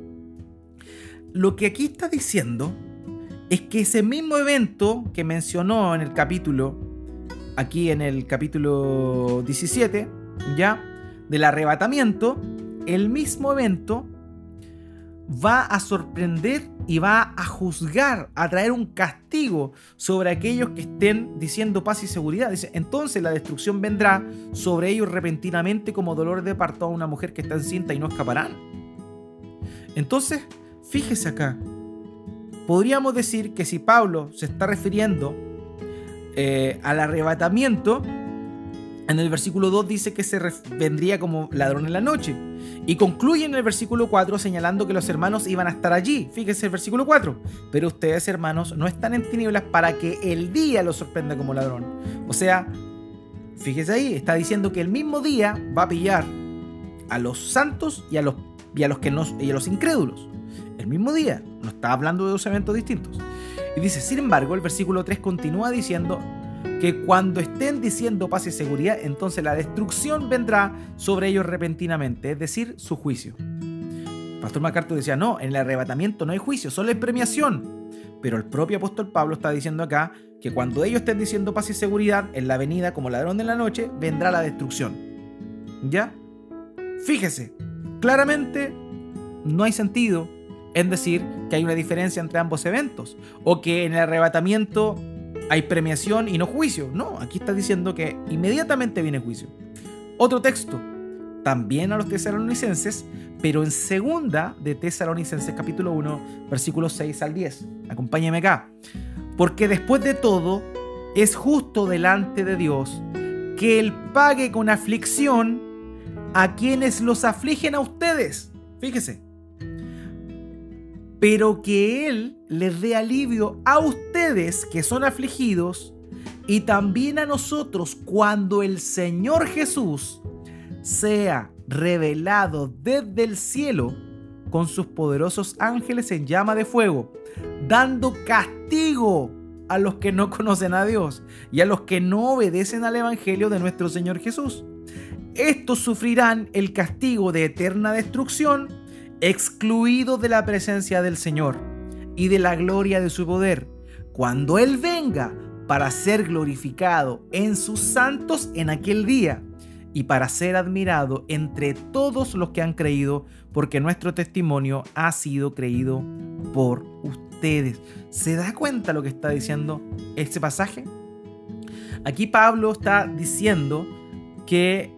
Lo que aquí está diciendo es que ese mismo evento que mencionó en el capítulo, aquí en el capítulo 17, ya, del arrebatamiento, el mismo evento va a sorprender y va a juzgar, a traer un castigo sobre aquellos que estén diciendo paz y seguridad. Dice, entonces la destrucción vendrá sobre ellos repentinamente como dolor de parto a una mujer que está encinta y no escaparán. Entonces, fíjese acá, podríamos decir que si Pablo se está refiriendo al arrebatamiento, en el versículo 2 dice que vendría como ladrón en la noche. Y concluye en el versículo 4 señalando que los hermanos iban a estar allí. Fíjese el versículo 4. Pero ustedes, hermanos, no están en tinieblas para que el día los sorprenda como ladrón. O sea, fíjese ahí, está diciendo que el mismo día va a pillar a los santos y a los incrédulos. El mismo día. No está hablando de dos eventos distintos. Y dice, sin embargo, el versículo 3 continúa diciendo que cuando estén diciendo paz y seguridad, entonces la destrucción vendrá sobre ellos repentinamente, es decir, su juicio. Pastor MacArthur decía, no, en el arrebatamiento no hay juicio, solo hay premiación. Pero el propio apóstol Pablo está diciendo acá que cuando ellos estén diciendo paz y seguridad, en la venida como ladrón de la noche, vendrá la destrucción. ¿Ya? Fíjese, claramente no hay sentido en decir que hay una diferencia entre ambos eventos, o que en el arrebatamiento hay premiación y no juicio. No, aquí está diciendo que inmediatamente viene juicio. Otro texto, también a los tesalonicenses, pero en segunda de Tesalonicenses capítulo 1, versículos 6 al 10. Acompáñeme acá. Porque después de todo, es justo delante de Dios que Él pague con aflicción a quienes los afligen a ustedes. Fíjese. Pero que Él les dé alivio a ustedes que son afligidos y también a nosotros cuando el Señor Jesús sea revelado desde el cielo con sus poderosos ángeles en llama de fuego, dando castigo a los que no conocen a Dios y a los que no obedecen al Evangelio de nuestro Señor Jesús. Estos sufrirán el castigo de eterna destrucción, excluidos de la presencia del Señor y de la gloria de su poder, cuando Él venga para ser glorificado en sus santos en aquel día y para ser admirado entre todos los que han creído, porque nuestro testimonio ha sido creído por ustedes. ¿Se da cuenta lo que está diciendo este pasaje? Aquí Pablo está diciendo que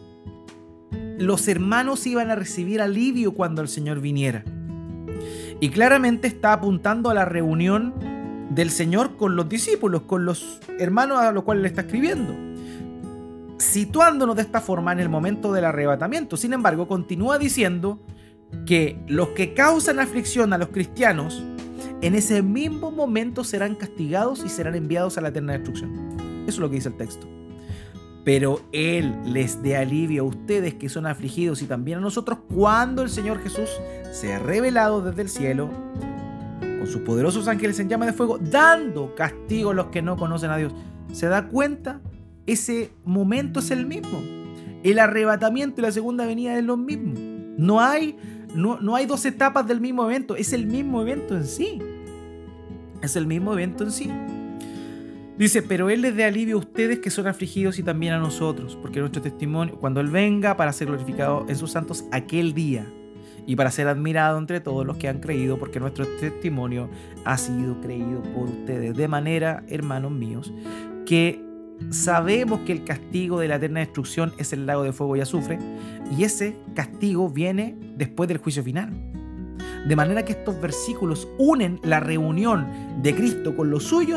los hermanos iban a recibir alivio cuando el Señor viniera. Y claramente está apuntando a la reunión del Señor con los discípulos, con los hermanos a los cuales le está escribiendo, situándonos de esta forma en el momento del arrebatamiento. Sin embargo, continúa diciendo que los que causan aflicción a los cristianos, en ese mismo momento serán castigados y serán enviados a la eterna destrucción. Eso es lo que dice el texto. Pero Él les dé alivio a ustedes que son afligidos y también a nosotros cuando el Señor Jesús sea revelado desde el cielo con sus poderosos ángeles en llama de fuego, dando castigo a los que no conocen a Dios. ¿Se da cuenta? Ese momento es el mismo. El arrebatamiento y la segunda venida es lo mismo. No hay dos etapas del mismo evento. Es el mismo evento en sí. Es el mismo evento en sí. Dice, pero Él les dé alivio a ustedes que son afligidos y también a nosotros, porque nuestro testimonio, cuando Él venga para ser glorificado en sus santos aquel día y para ser admirado entre todos los que han creído, porque nuestro testimonio ha sido creído por ustedes. De manera, hermanos míos, que sabemos que el castigo de la eterna destrucción es el lago de fuego y azufre, y ese castigo viene después del juicio final. De manera que estos versículos unen la reunión de Cristo con los suyos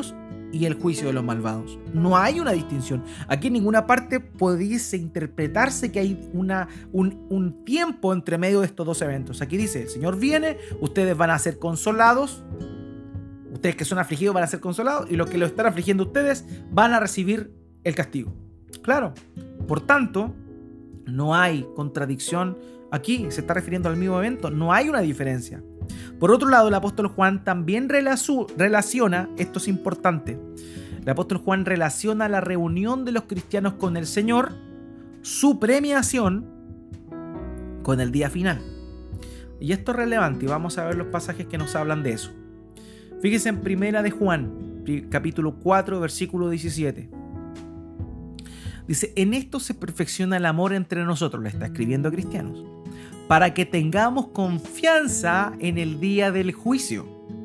y el juicio de los malvados. No hay una distinción. Aquí en ninguna parte pudiese interpretarse que hay un tiempo entre medio de estos dos eventos. Aquí dice, el Señor viene, ustedes van a ser consolados, ustedes que son afligidos van a ser consolados, y los que lo están afligiendo ustedes van a recibir el castigo. Claro, por tanto, no hay contradicción aquí, se está refiriendo al mismo evento, no hay una diferencia. Por otro lado, el apóstol Juan también relaciona, esto es importante, el apóstol Juan relaciona la reunión de los cristianos con el Señor, su premiación, con el día final. Y esto es relevante y vamos a ver los pasajes que nos hablan de eso. Fíjense en Primera de Juan, capítulo 4, versículo 17. Dice, en esto se perfecciona el amor entre nosotros, le está escribiendo a cristianos, para que tengamos confianza en el día del juicio.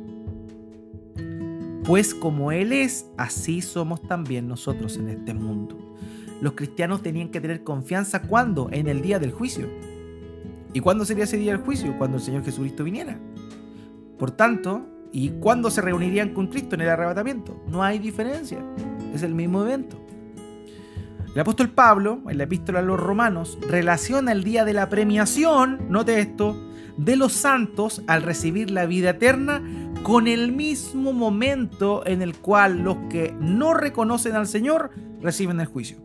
Pues como Él es, así somos también nosotros en este mundo. Los cristianos tenían que tener confianza, ¿cuándo? En el día del juicio. ¿Y cuándo sería ese día del juicio? Cuando el Señor Jesucristo viniera. Por tanto, ¿y cuándo se reunirían con Cristo? En el arrebatamiento. No hay diferencia. Es el mismo evento. El apóstol Pablo, en la epístola a los Romanos, relaciona el día de la premiación, note esto, de los santos al recibir la vida eterna con el mismo momento en el cual los que no reconocen al Señor reciben el juicio.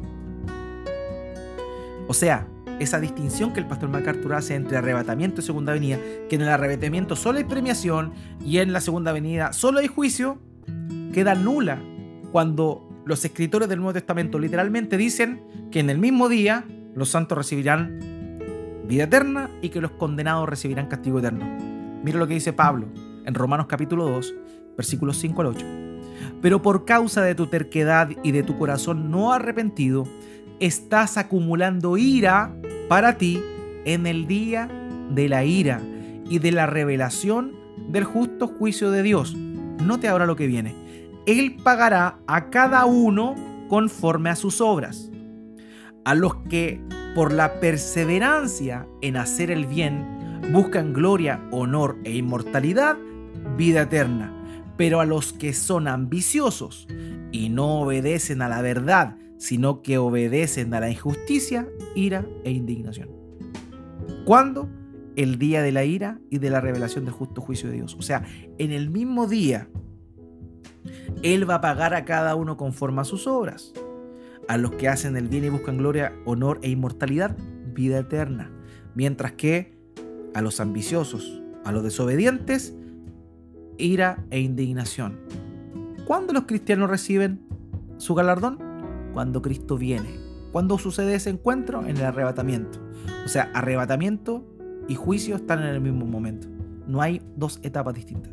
O sea, esa distinción que el pastor MacArthur hace entre arrebatamiento y segunda venida, que en el arrebatamiento solo hay premiación y en la segunda venida solo hay juicio, queda nula cuando los escritores del Nuevo Testamento literalmente dicen que en el mismo día los santos recibirán vida eterna y que los condenados recibirán castigo eterno. Mira lo que dice Pablo en Romanos capítulo 2, versículos 5 al 8. Pero por causa de tu terquedad y de tu corazón no arrepentido, estás acumulando ira para ti en el día de la ira y de la revelación del justo juicio de Dios. Note ahora lo que viene. Él pagará a cada uno conforme a sus obras. A los que por la perseverancia en hacer el bien buscan gloria, honor e inmortalidad, vida eterna. Pero a los que son ambiciosos y no obedecen a la verdad, sino que obedecen a la injusticia, ira e indignación. ¿Cuándo? El día de la ira y de la revelación del justo juicio de Dios. O sea, en el mismo día, Él va a pagar a cada uno conforme a sus obras. A los que hacen el bien y buscan gloria, honor e inmortalidad, vida eterna. Mientras que a los ambiciosos, a los desobedientes, ira e indignación. ¿Cuándo los cristianos reciben su galardón? Cuando Cristo viene. ¿Cuándo sucede ese encuentro? En el arrebatamiento. O sea, arrebatamiento y juicio están en el mismo momento. No hay dos etapas distintas.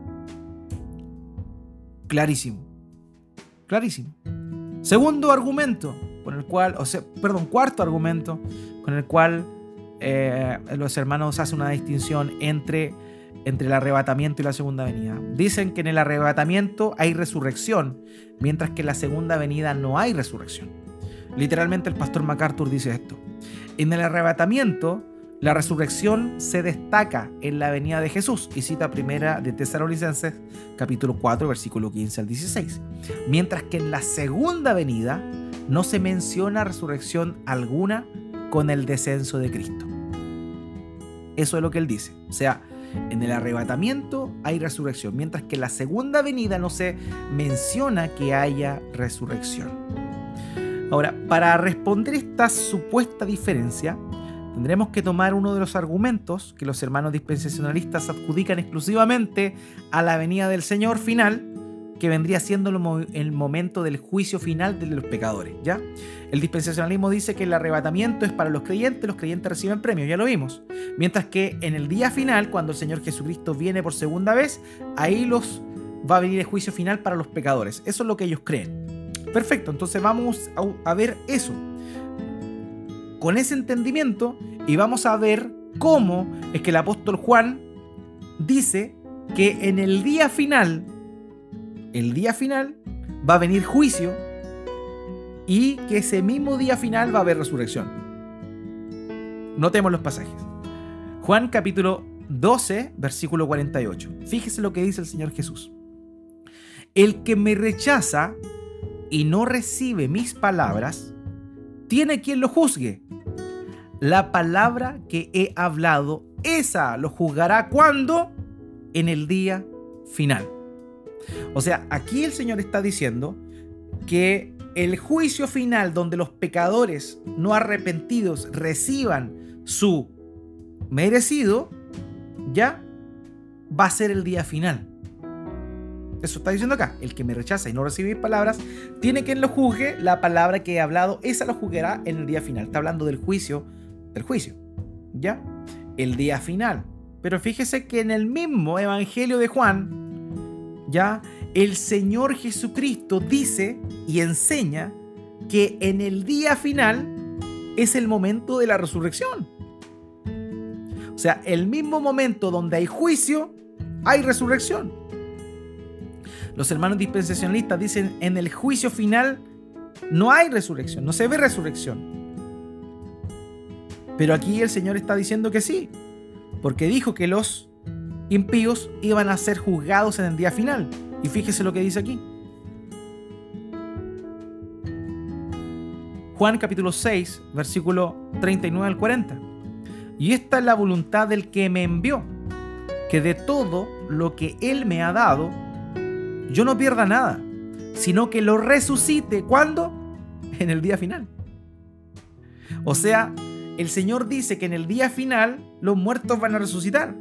Clarísimo. Clarísimo. Segundo argumento con el cual, cuarto argumento con el cual los hermanos hacen una distinción entre el arrebatamiento y la segunda venida. Dicen que en el arrebatamiento hay resurrección, mientras que en la segunda venida no hay resurrección. Literalmente el pastor MacArthur dice esto. En el arrebatamiento, la resurrección se destaca en la venida de Jesús, y cita primera de Tesalonicenses, capítulo 4, versículo 15 al 16. Mientras que en la segunda venida no se menciona resurrección alguna con el descenso de Cristo. Eso es lo que él dice. O sea, en el arrebatamiento hay resurrección, mientras que en la segunda venida no se menciona que haya resurrección. Ahora, para responder esta supuesta diferencia, tendremos que tomar uno de los argumentos que los hermanos dispensacionalistas adjudican exclusivamente a la venida del Señor final, que vendría siendo el momento del juicio final de los pecadores, ¿ya? El dispensacionalismo dice que el arrebatamiento es para los creyentes reciben premios, ya lo vimos. Mientras que en el día final, cuando el Señor Jesucristo viene por segunda vez, ahí va a venir el juicio final para los pecadores. Eso es lo que ellos creen. Perfecto, entonces vamos a ver eso con ese entendimiento, y vamos a ver cómo es que el apóstol Juan dice que en el día final va a venir juicio, y que ese mismo día final va a haber resurrección. Notemos los pasajes. Juan capítulo 12, versículo 48. Fíjese lo que dice el Señor Jesús. El que me rechaza y no recibe mis palabras, tiene quien lo juzgue. La palabra que he hablado, esa lo juzgará. ¿Cuándo? En el día final. O sea, aquí el Señor está diciendo que el juicio final, donde los pecadores no arrepentidos reciban su merecido, ya va a ser el día final. Eso está diciendo acá. El que me rechaza y no recibe mis palabras, tiene quien lo juzgue. La palabra que he hablado, esa lo juzgará en el día final. Está hablando del juicio, ¿ya? El día final. Pero fíjese que en el mismo Evangelio de Juan, ya, el Señor Jesucristo dice y enseña que en el día final es el momento de la resurrección. O sea, el mismo momento donde hay juicio, hay resurrección. Los hermanos dispensacionalistas dicen en el juicio final no hay resurrección, no se ve resurrección. Pero aquí el Señor está diciendo que sí, porque dijo que los impíos iban a ser juzgados en el día final. Y fíjese lo que dice aquí. Juan capítulo 6, versículo 39 al 40. Y esta es la voluntad del que me envió, que de todo lo que Él me ha dado, yo no pierda nada, sino que lo resucite. ¿Cuándo? En el día final. O sea, el Señor dice que en el día final los muertos van a resucitar.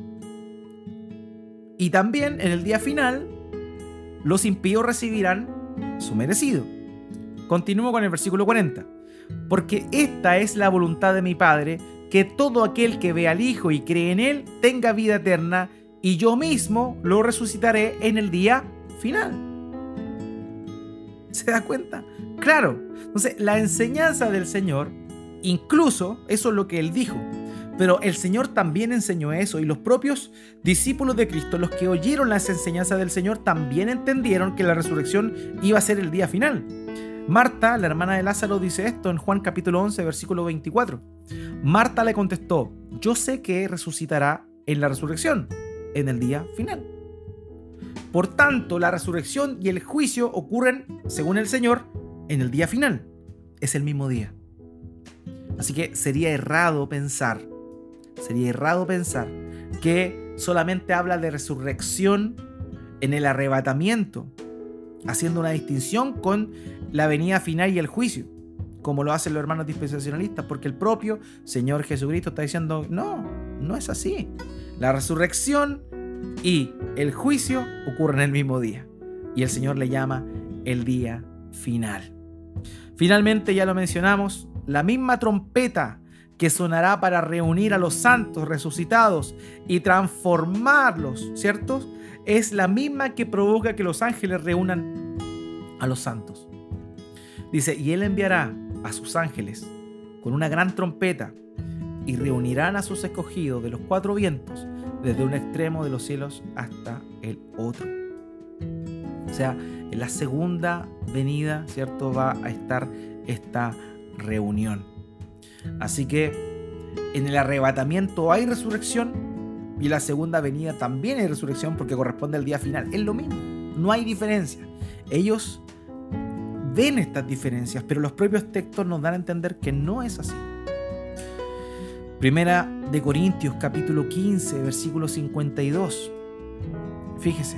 Y también en el día final los impíos recibirán su merecido. Continúo con el versículo 40. Porque esta es la voluntad de mi Padre, que todo aquel que ve al Hijo y cree en Él tenga vida eterna, y yo mismo lo resucitaré en el día final. ¿Se da cuenta? Claro. Entonces, la enseñanza del Señor, incluso eso es lo que Él dijo, pero el Señor también enseñó eso, y los propios discípulos de Cristo, los que oyeron las enseñanzas del Señor, también entendieron que la resurrección iba a ser el día final. Marta, la hermana de Lázaro, dice esto en Juan capítulo 11, versículo 24. Marta le contestó: yo sé que resucitará en la resurrección, en el día final. Por tanto, la resurrección y el juicio ocurren, según el Señor, en el día final. Es el mismo día. Así que sería errado pensar que solamente habla de resurrección en el arrebatamiento, haciendo una distinción con la venida final y el juicio, como lo hacen los hermanos dispensacionalistas, porque el propio Señor Jesucristo está diciendo: no es así. La resurrección y el juicio ocurren el mismo día, y el Señor le llama el día final. Finalmente, ya lo mencionamos, la misma trompeta que sonará para reunir a los santos resucitados y transformarlos, ¿cierto? Es la misma que provoca que los ángeles reúnan a los santos. Dice: y Él enviará a sus ángeles con una gran trompeta y reunirán a sus escogidos de los cuatro vientos, desde un extremo de los cielos hasta el otro. O sea, en la segunda venida, ¿cierto?, va a estar esta reunión. Así que en el arrebatamiento hay resurrección, y en la segunda venida también hay resurrección, porque corresponde al día final. Es lo mismo, no hay diferencia. Ellos ven estas diferencias, pero los propios textos nos dan a entender que no es así. Primera de Corintios capítulo 15, versículo 52. Fíjese.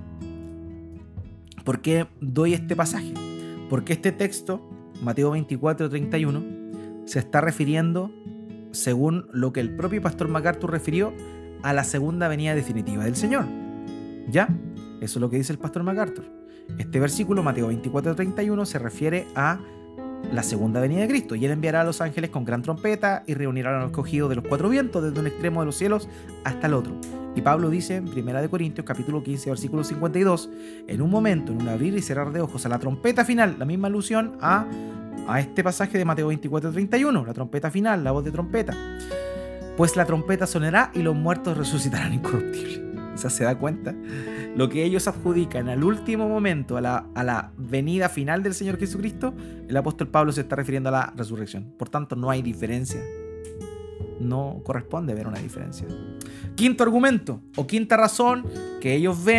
¿Por qué doy este pasaje? Porque este texto, Mateo 24, 31, se está refiriendo, según lo que el propio pastor MacArthur refirió, a la segunda venida definitiva del Señor. ¿Ya? Eso es lo que dice el pastor MacArthur. Este versículo, Mateo 24, 31, se refiere a la segunda venida de Cristo. Y Él enviará a los ángeles con gran trompeta y reunirá a los escogidos de los cuatro vientos, desde un extremo de los cielos hasta el otro. Y Pablo dice en Primera de Corintios capítulo 15, versículo 52, en un momento, en un abrir y cerrar de ojos, a la trompeta final, la misma alusión a este pasaje de Mateo 24, 31, la trompeta final, la voz de trompeta. Pues la trompeta sonará y los muertos resucitarán incorruptibles. O sea, ¿se da cuenta? Lo que ellos adjudican al último momento, a la venida final del Señor Jesucristo, el apóstol Pablo se está refiriendo a la resurrección. Por tanto, no hay diferencia. No corresponde ver una diferencia. Quinto argumento, o quinta razón que ellos ven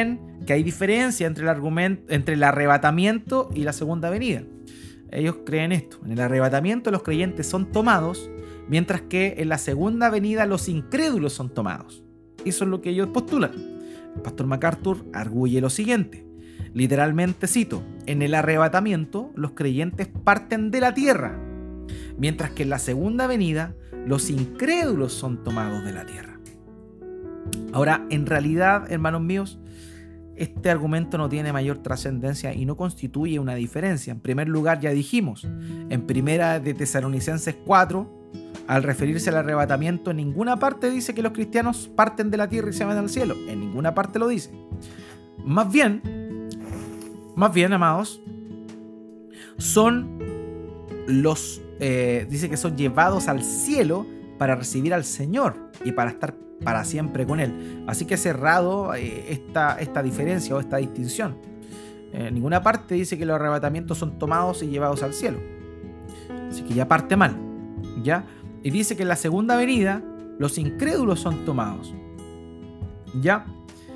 que hay diferencia entre el arrebatamiento y la segunda venida. Ellos creen esto: en el arrebatamiento los creyentes son tomados, mientras que en la segunda venida los incrédulos son tomados. Eso es lo que ellos postulan. El pastor MacArthur arguye lo siguiente, literalmente cito: en el arrebatamiento los creyentes parten de la tierra, mientras que en la segunda venida los incrédulos son tomados de la tierra. Ahora, en realidad, hermanos míos, este argumento no tiene mayor trascendencia y no constituye una diferencia. En primer lugar, ya dijimos, en primera de Tesalonicenses 4, al referirse al arrebatamiento, en ninguna parte dice que los cristianos parten de la tierra y se van al cielo. En ninguna parte lo dice. Más bien, amados, son los, dice que son llevados al cielo para recibir al Señor y para estar para siempre con Él. Así que he cerrado esta diferencia o esta distinción. En ninguna parte dice que los arrebatamientos son tomados y llevados al cielo. Así que ya parte mal, ¿ya? Y dice que en la segunda venida los incrédulos son tomados, ¿ya?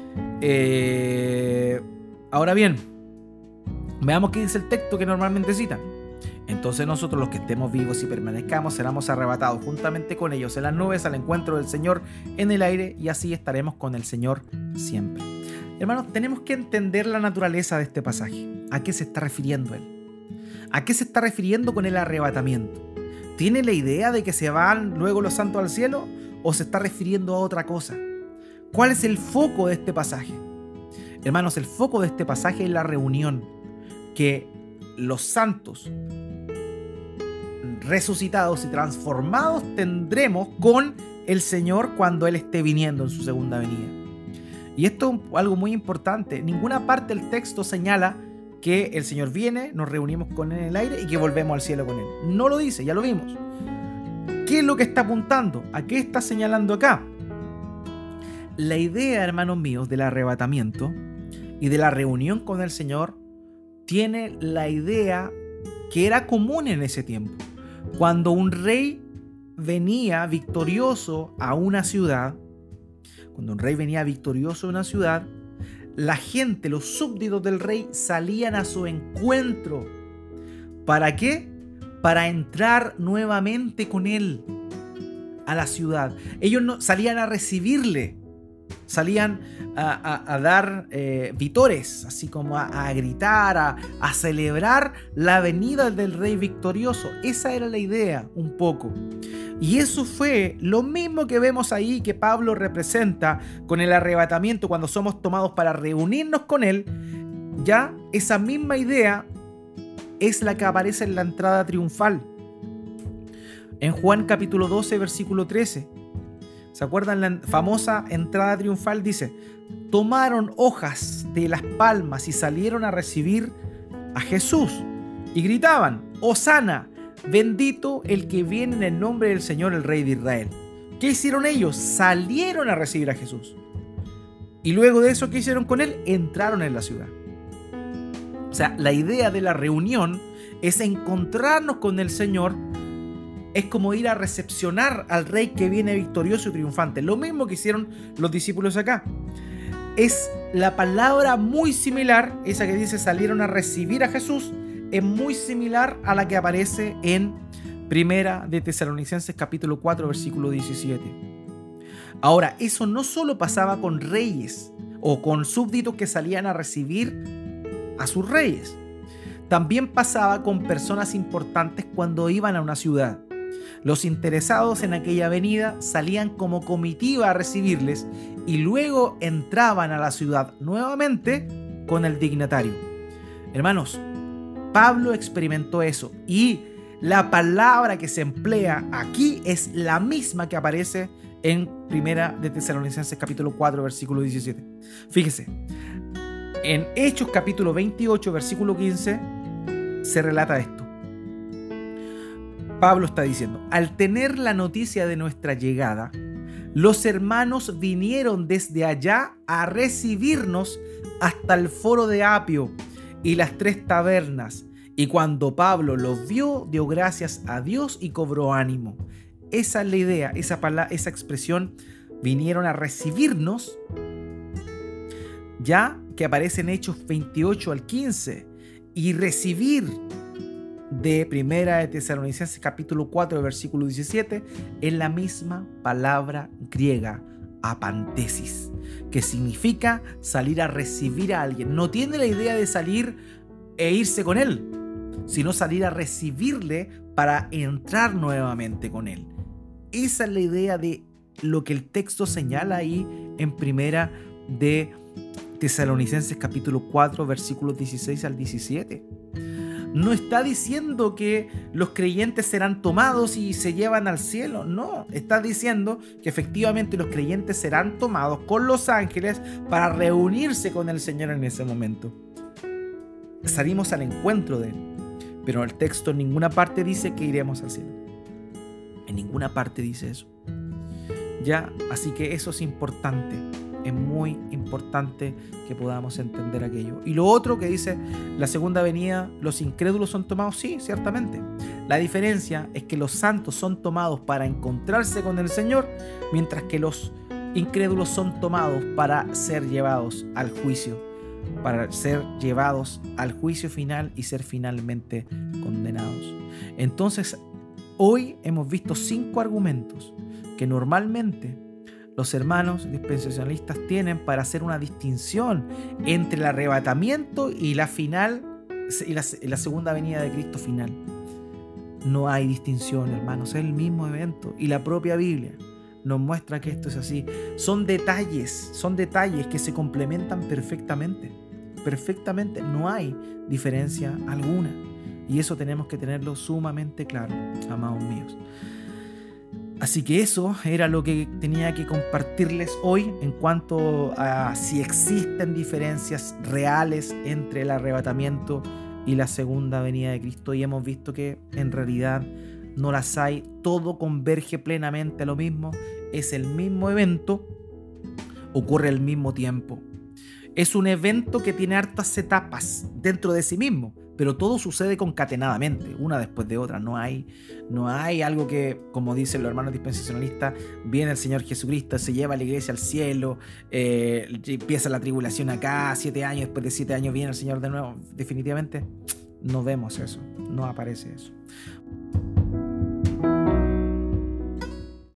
Ahora bien, veamos qué dice el texto que normalmente citan. Entonces nosotros, los que estemos vivos y permanezcamos, seremos arrebatados juntamente con ellos en las nubes al encuentro del Señor en el aire, y así estaremos con el Señor siempre. Hermanos, tenemos que entender la naturaleza de este pasaje. ¿A qué se está refiriendo él? ¿A qué se está refiriendo con el arrebatamiento? ¿Tiene la idea de que se van luego los santos al cielo o se está refiriendo a otra cosa? ¿Cuál es el foco de este pasaje? Hermanos, el foco de este pasaje es la reunión que los santos resucitados y transformados tendremos con el Señor cuando Él esté viniendo en su segunda venida. Y esto es algo muy importante. Ninguna parte del texto señala que el Señor viene, nos reunimos con Él en el aire y que volvemos al cielo con Él. No lo dice, ya lo vimos. ¿Qué es lo que está apuntando? ¿A qué está señalando acá? La idea, hermanos míos, del arrebatamiento y de la reunión con el Señor tiene la idea que era común en ese tiempo. Cuando un rey venía victorioso a una ciudad, la gente, los súbditos del rey, salían a su encuentro. ¿Para qué? Para entrar nuevamente con él a la ciudad. Ellos no salían a recibirle, salían a dar vítores, así como a gritar, a celebrar la venida del rey victorioso. Esa era la idea, un poco. Y eso fue lo mismo que vemos ahí que Pablo representa con el arrebatamiento cuando somos tomados para reunirnos con él. Ya esa misma idea es la que aparece en la entrada triunfal. En Juan capítulo 12, versículo 13. ¿Se acuerdan? La famosa entrada triunfal dice: tomaron hojas de las palmas y salieron a recibir a Jesús y gritaban: Hosana, bendito el que viene en el nombre del Señor, el Rey de Israel. ¿Qué hicieron ellos? Salieron a recibir a Jesús. Y luego de eso, ¿qué hicieron con él? Entraron en la ciudad. O sea, la idea de la reunión es encontrarnos con el Señor. Es como ir a recepcionar al Rey que viene victorioso y triunfante. Lo mismo que hicieron los discípulos acá. Es la palabra muy similar, esa que dice salieron a recibir a Jesús, es muy similar a la que aparece en Primera de Tesalonicenses capítulo 4, versículo 17. Ahora, eso no solo pasaba con reyes o con súbditos que salían a recibir a sus reyes. También pasaba con personas importantes cuando iban a una ciudad. Los interesados en aquella venida salían como comitiva a recibirles y luego entraban a la ciudad nuevamente con el dignatario. Hermanos, Pablo experimentó eso y la palabra que se emplea aquí es la misma que aparece en Primera de Tesalonicenses capítulo 4 versículo 17. Fíjese, en Hechos capítulo 28 versículo 15 se relata esto. Pablo está diciendo: al tener la noticia de nuestra llegada, los hermanos vinieron desde allá a recibirnos hasta el foro de Apio y las 3 tabernas. Y cuando Pablo los vio, dio gracias a Dios y cobró ánimo. Esa es la idea, esa expresión, vinieron a recibirnos, ya que aparece en Hechos 28 al 15 y recibir de Primera de Tesalonicenses capítulo 4 versículo 17 es la misma palabra griega, apantesis, que significa salir a recibir a alguien. No tiene la idea de salir e irse con él, sino salir a recibirle para entrar nuevamente con él. Esa es la idea de lo que el texto señala ahí en Primera de Tesalonicenses capítulo 4 versículos 16 al 17. No está diciendo que los creyentes serán tomados y se llevan al cielo. No, está diciendo que efectivamente los creyentes serán tomados con los ángeles para reunirse con el Señor en ese momento. Salimos al encuentro de Él. Pero el texto en ninguna parte dice que iremos al cielo. En ninguna parte dice eso. Ya, así que eso es importante. Es muy importante que podamos entender aquello. Y lo otro que dice, la segunda venida, los incrédulos son tomados, sí, ciertamente. La diferencia es que los santos son tomados para encontrarse con el Señor, mientras que los incrédulos son tomados para ser llevados al juicio, para ser llevados al juicio final y ser finalmente condenados. Entonces, hoy hemos visto 5 argumentos que normalmente los hermanos dispensacionalistas tienen para hacer una distinción entre el arrebatamiento y la final y la segunda venida de Cristo final. No hay distinción, hermanos, es el mismo evento y la propia Biblia nos muestra que esto es así. Son detalles que se complementan perfectamente. Perfectamente, no hay diferencia alguna. Y eso tenemos que tenerlo sumamente claro, amados míos. Así que eso era lo que tenía que compartirles hoy en cuanto a si existen diferencias reales entre el arrebatamiento y la segunda venida de Cristo. Y hemos visto que en realidad no las hay. Todo converge plenamente a lo mismo. Es el mismo evento, ocurre al mismo tiempo. Es un evento que tiene hartas etapas dentro de sí mismo, pero todo sucede concatenadamente, una después de otra. No hay algo que, como dicen los hermanos dispensacionalistas, viene el Señor Jesucristo, se lleva a la iglesia al cielo, empieza la tribulación acá, 7 años, después de 7 años viene el Señor de nuevo. Definitivamente no vemos eso, no aparece eso.